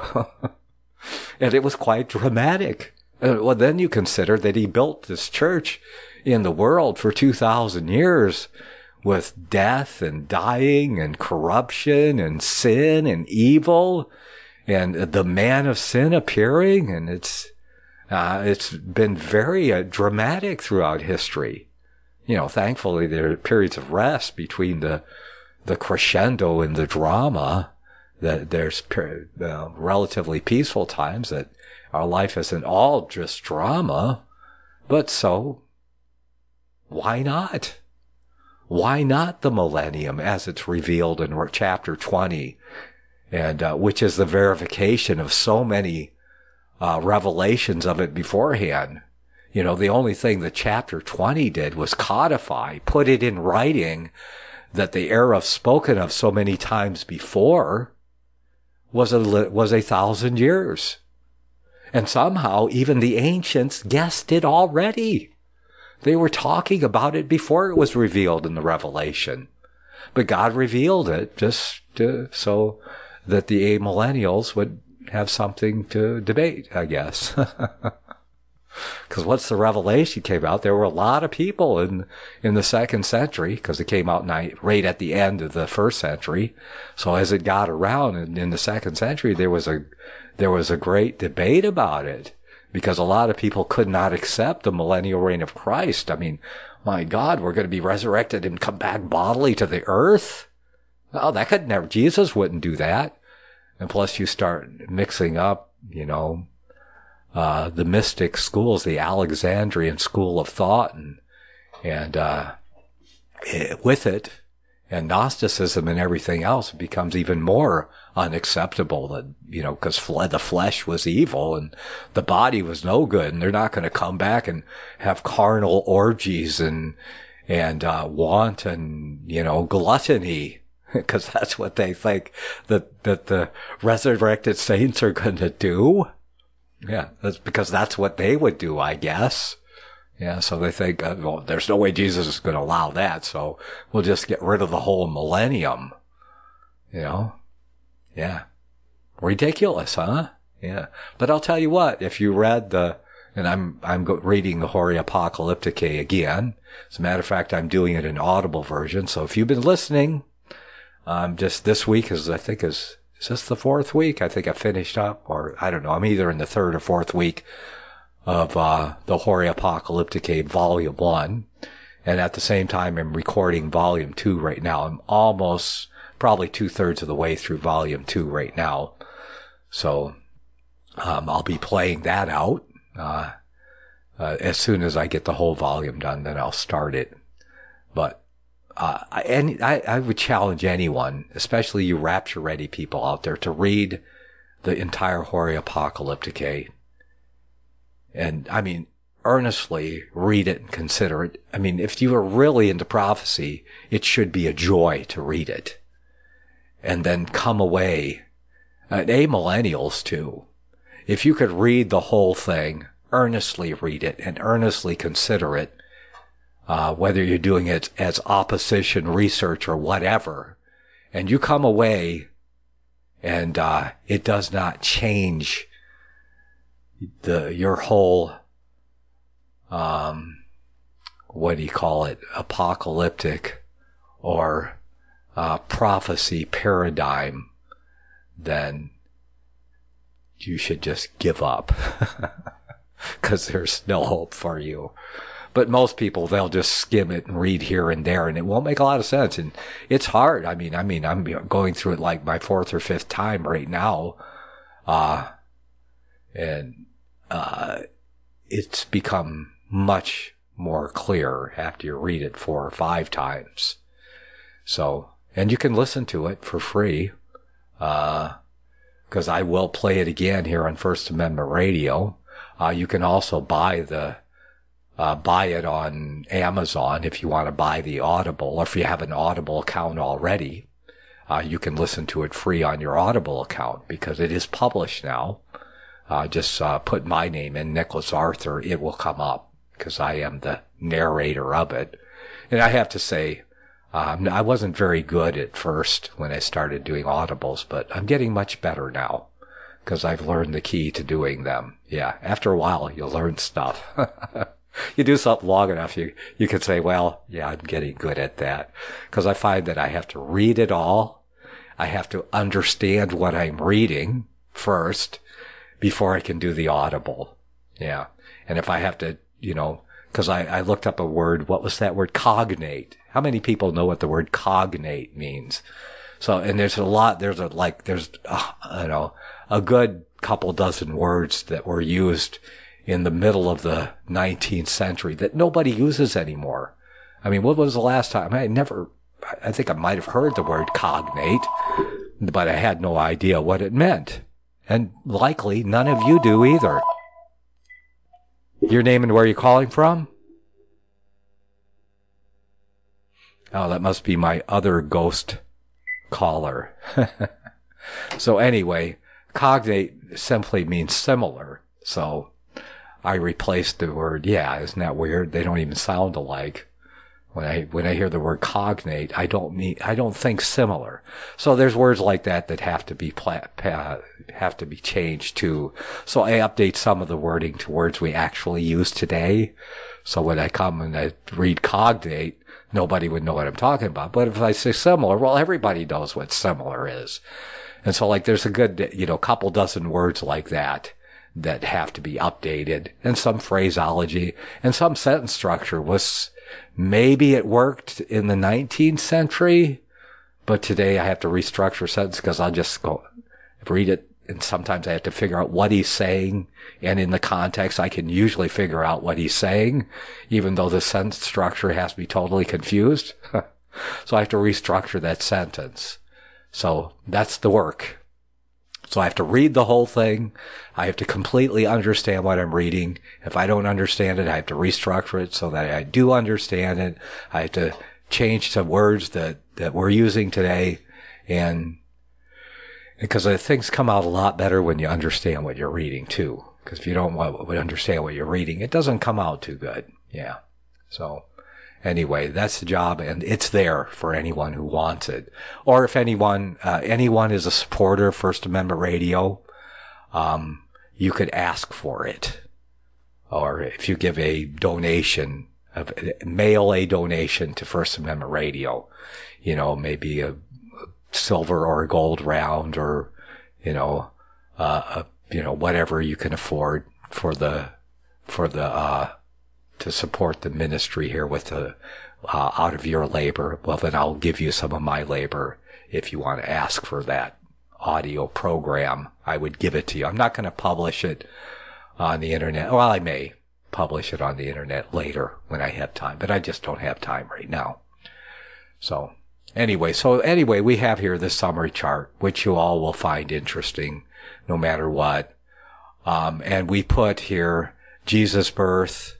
A: And it was quite dramatic. Well, then you consider that he built this church in the world for two thousand years with death and dying and corruption and sin and evil and the man of sin appearing. And it's, uh, it's been very uh, dramatic throughout history. You know, thankfully there are periods of rest between the, the crescendo and the drama. That there's uh, relatively peaceful times, that our life isn't all just drama. But so, why not? Why not the millennium as it's revealed in chapter twenty, and uh, which is the verification of so many uh, revelations of it beforehand? You know, the only thing that chapter twenty did was codify, put it in writing, that the era spoken of so many times before was a, was a thousand years. And somehow even the ancients guessed it already. They were talking about it before it was revealed in the Revelation. But God revealed it just to, so that the amillennials would have something to debate, I guess. Because once the Revelation came out, there were a lot of people in in the second century, because it came out night, right at the end of the first century. So as it got around in, in the second century, there was a there was a great debate about it, because a lot of people could not accept the millennial reign of Christ. I mean, my God, we're going to be resurrected and come back bodily to the earth? Oh, that could never. Jesus wouldn't do that. And plus, you start mixing up, you know. Uh, the mystic schools, the Alexandrian school of thought, and and uh, it, with it, and Gnosticism and everything else, it becomes even more unacceptable. That, you know, because fle- the flesh was evil and the body was no good, and they're not going to come back and have carnal orgies and and uh, want and, you know, gluttony, because that's what they think that that the resurrected saints are going to do. Yeah, that's because that's what they would do, I guess. Yeah, so they think, uh, well, there's no way Jesus is going to allow that, so we'll just get rid of the whole millennium. You know? Yeah. Ridiculous, huh? Yeah. But I'll tell you what, if you read the, and I'm I'm go, reading the Horia Apocalypticae again. As a matter of fact, I'm doing it in Audible version, so if you've been listening, um, just this week is, I think, is is this the fourth week? I think I finished up, or I don't know. I'm either in the third or fourth week of uh, the Hori Apocalypticae Volume One, and at the same time, I'm recording Volume Two right now. I'm almost probably two thirds of the way through Volume Two right now, so um, I'll be playing that out. Uh, uh, as soon as I get the whole volume done, then I'll start it. But uh, I, any, I, I would challenge anyone, especially you rapture-ready people out there, to read the entire Hori Apocalypticae. And, I mean, earnestly read it and consider it. I mean, if you are really into prophecy, it should be a joy to read it. And then come away, and amillennials too. If you could read the whole thing, earnestly read it, and earnestly consider it, uh, whether you're doing it as opposition research or whatever, and you come away and uh, it does not change the your whole um what do you call it apocalyptic or uh prophecy paradigm, then you should just give up, because there's no hope for you. But most people, they'll just skim it and read here and there, and it won't make a lot of sense. And it's hard. I mean, I mean, I'm going through it like my fourth or fifth time right now, uh, and uh, it's become much more clear after you read it four or five times. So, and you can listen to it for free, uh, because I will play it again here on First Amendment Radio. Uh, you can also buy the uh, buy it on Amazon if you want to buy the Audible, or if you have an Audible account already. Uh, you can listen to it free on your Audible account because it is published now. Uh, just uh, put my name in, Nicholas Arthur. It will come up because I am the narrator of it. And I have to say, um, I wasn't very good at first when I started doing Audibles, but I'm getting much better now because I've learned the key to doing them. Yeah, after a while, you'll learn stuff. You do something long enough, you, you can say, well, yeah, I'm getting good at that. Because I find that I have to read it all. I have to understand what I'm reading first before I can do the Audible. Yeah. And if I have to, you know, because I, I looked up a word, what was that word? Cognate. How many people know what the word cognate means? So, and there's a lot, there's a, like, there's, uh, I don't know, a good couple dozen words that were used in the middle of the nineteenth century that nobody uses anymore. I mean, what was the last time? I never, I think I might have heard the word cognate, but I had no idea what it meant. And likely none of you do either. Your name and where you're calling from? Oh, that must be my other ghost caller. So anyway, cognate simply means similar. So I replaced the word, yeah, isn't that weird? They don't even sound alike. When I when I hear the word cognate, I don't mean I don't think similar. So there's words like that that have to be pla- pa- have to be changed too. So I update some of the wording to words we actually use today. So when I come and I read cognate, nobody would know what I'm talking about. But if I say similar, well, everybody knows what similar is. And so like there's a good, you know, couple dozen words like that that have to be updated, and some phraseology and some sentence structure was, maybe it worked in the nineteenth century, but today I have to restructure a sentence because I'll just go read it, and sometimes I have to figure out what he's saying, and in the context I can usually figure out what he's saying, even though the sentence structure has to be totally confused. So I have to restructure that sentence. So that's the work. So I have to read the whole thing. I have to completely understand what I'm reading. If I don't understand it, I have to restructure it so that I do understand it. I have to change some words that, that we're using today. And because things come out a lot better when you understand what you're reading too. Because if you don't understand what you're reading, it doesn't come out too good. Yeah. So anyway, that's the job, and it's there for anyone who wants it. Or if anyone uh, anyone is a supporter of First Amendment Radio, um, you could ask for it. Or if you give a donation, mail a donation to First Amendment Radio, you know, maybe a silver or a gold round, or, you know, uh, you know, whatever you can afford for the, for the, uh, to support the ministry here with the, uh, out of your labor. Well, then I'll give you some of my labor if you want to ask for that audio program. I would give it to you. I'm not going to publish it on the internet. Well, I may publish it on the internet later when I have time, but I just don't have time right now. So anyway, so anyway, we have here this summary chart, which you all will find interesting no matter what. Um, and we put here Jesus' birth,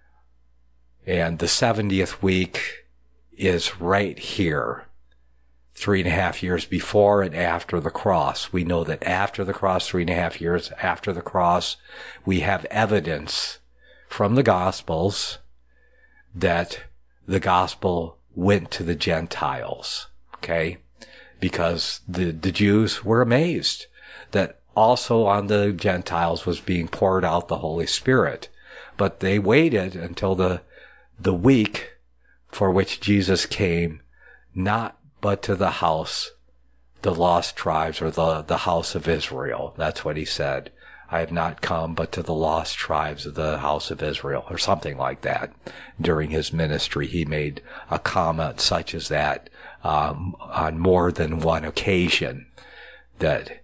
A: and the seventieth week is right here. Three and a half years before and after the cross. We know that after the cross, three and a half years after the cross, we have evidence from the Gospels that the gospel went to the Gentiles, okay? Because the, the Jews were amazed that also on the Gentiles was being poured out the Holy Spirit. But they waited until the, the week for which Jesus came, not but to the house, the lost tribes, or the, the house of Israel. That's what he said. I have not come but to the lost tribes of the house of Israel, or something like that. During his ministry, he made a comment such as that um, on more than one occasion. That,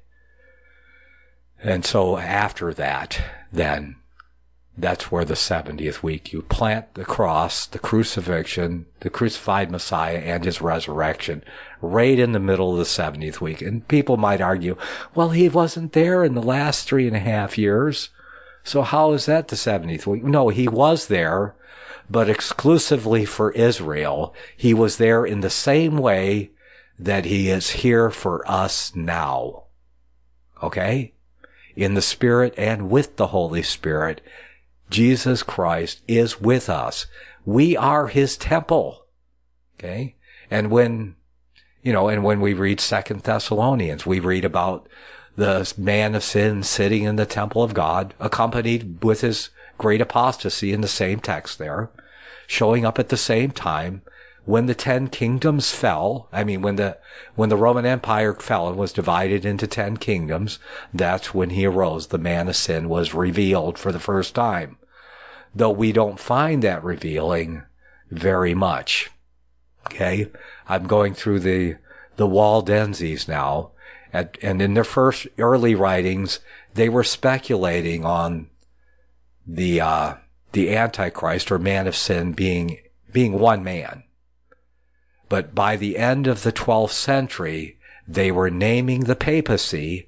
A: and so after that, then, that's where the seventieth week, you plant the cross, the crucifixion, the crucified Messiah, and his resurrection right in the middle of the seventieth week. And people might argue, well, he wasn't there in the last three and a half years, so how is that the seventieth week? No, he was there, but exclusively for Israel. He was there in the same way that he is here for us now. Okay? In the Spirit and with the Holy Spirit, Jesus Christ is with us. We are his temple. Okay? And when, you know, and when we read Second Thessalonians, we read about the man of sin sitting in the temple of God, accompanied with his great apostasy in the same text there, showing up at the same time when the ten kingdoms fell. I mean, when the, when the Roman Empire fell and was divided into ten kingdoms, that's when he arose. The man of sin was revealed for the first time. Though we don't find that revealing very much. Okay? I'm going through the, the Waldenses now, and, and in their first early writings, they were speculating on the, uh, the Antichrist, or man of sin, being, being one man. But by the end of the twelfth century, they were naming the papacy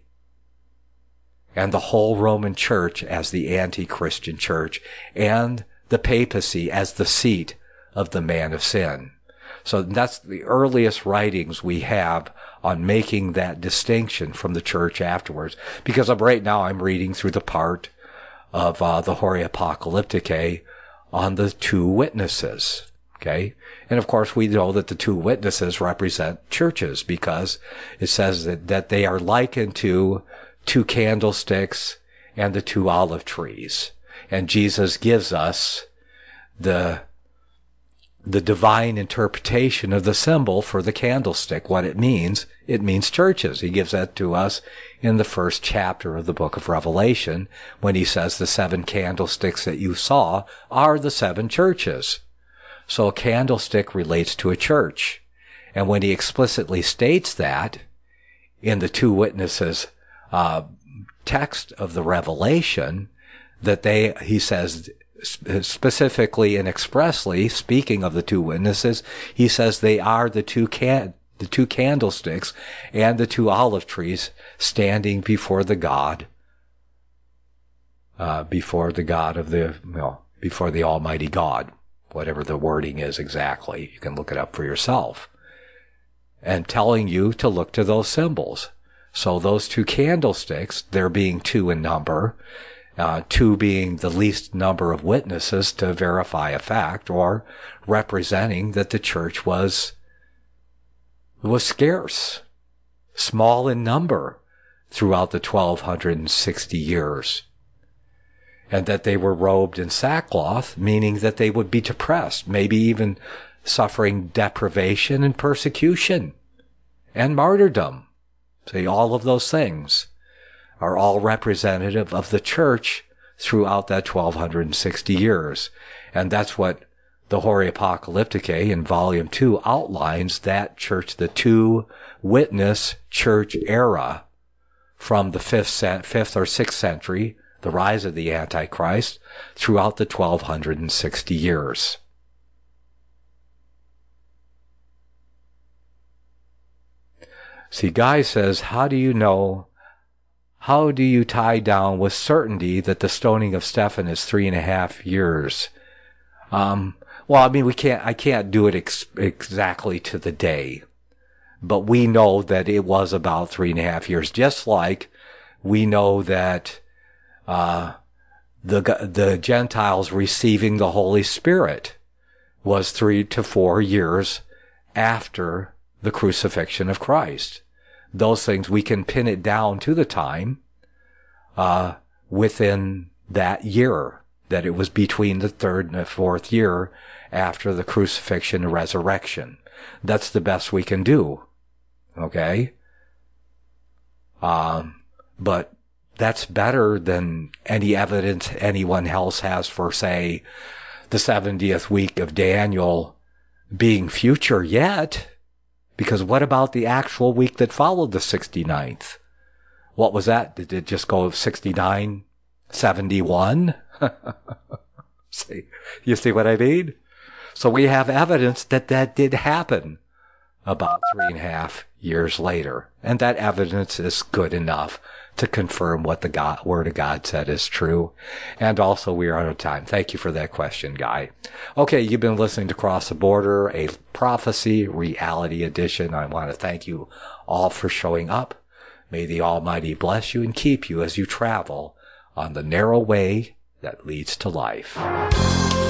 A: and the whole Roman Church as the anti-Christian church, and the papacy as the seat of the man of sin. So that's the earliest writings we have on making that distinction from the church afterwards. Because I'm, right now I'm reading through the part of uh, the Horia Apocalypticae on the two witnesses. Okay? And of course we know that the two witnesses represent churches, because it says that, that they are likened to two candlesticks and the two olive trees. And Jesus gives us the, the divine interpretation of the symbol for the candlestick, what it means. It means churches. He gives that to us in the first chapter of the book of Revelation, when he says the seven candlesticks that you saw are the seven churches. So a candlestick relates to a church. And when he explicitly states that in the two witnesses uh, text of the Revelation, that they, he says, specifically and expressly, speaking of the two witnesses, he says they are the two can, the two candlesticks and the two olive trees standing before the God, uh, before the God of the, well, before the Almighty God, whatever the wording is exactly. You can look it up for yourself. And telling you to look to those symbols. So those two candlesticks, there being two in number, uh, two being the least number of witnesses to verify a fact, or representing that the church was, was scarce, small in number throughout the twelve sixty years. And that they were robed in sackcloth, meaning that they would be depressed, maybe even suffering deprivation and persecution and martyrdom. See, all of those things are all representative of the church throughout that twelve sixty years. And that's what the Horia Apocalypticae in Volume two outlines, that church, the two-witness church era from the fifth, fifth or sixth century, the rise of the Antichrist, throughout the twelve sixty years. See, Guy says, how do you know, how do you tie down with certainty that the stoning of Stephen is three and a half years? Um, well, I mean, we can't, I can't do it ex- exactly to the day, but we know that it was about three and a half years, just like we know that, uh, the, the Gentiles receiving the Holy Spirit was three to four years after the crucifixion of Christ. Those things, we can pin it down to the time uh, within that year, that it was between the third and the fourth year after the crucifixion and resurrection. That's the best we can do, okay? Um, but that's better than any evidence anyone else has for, say, the seventieth week of Daniel being future yet. Because what about the actual week that followed the sixty-ninth? What was that? Did it just go sixty-nine, seventy-one? See, you see what I mean? So we have evidence that that did happen about three and a half years later. And that evidence is good enough to confirm what the God, Word of God said is true. And also, we are out of time. Thank you for that question, Guy. Okay, you've been listening to Cross the Border, a prophecy reality edition. I want to thank you all for showing up. May the Almighty bless you and keep you as you travel on the narrow way that leads to life.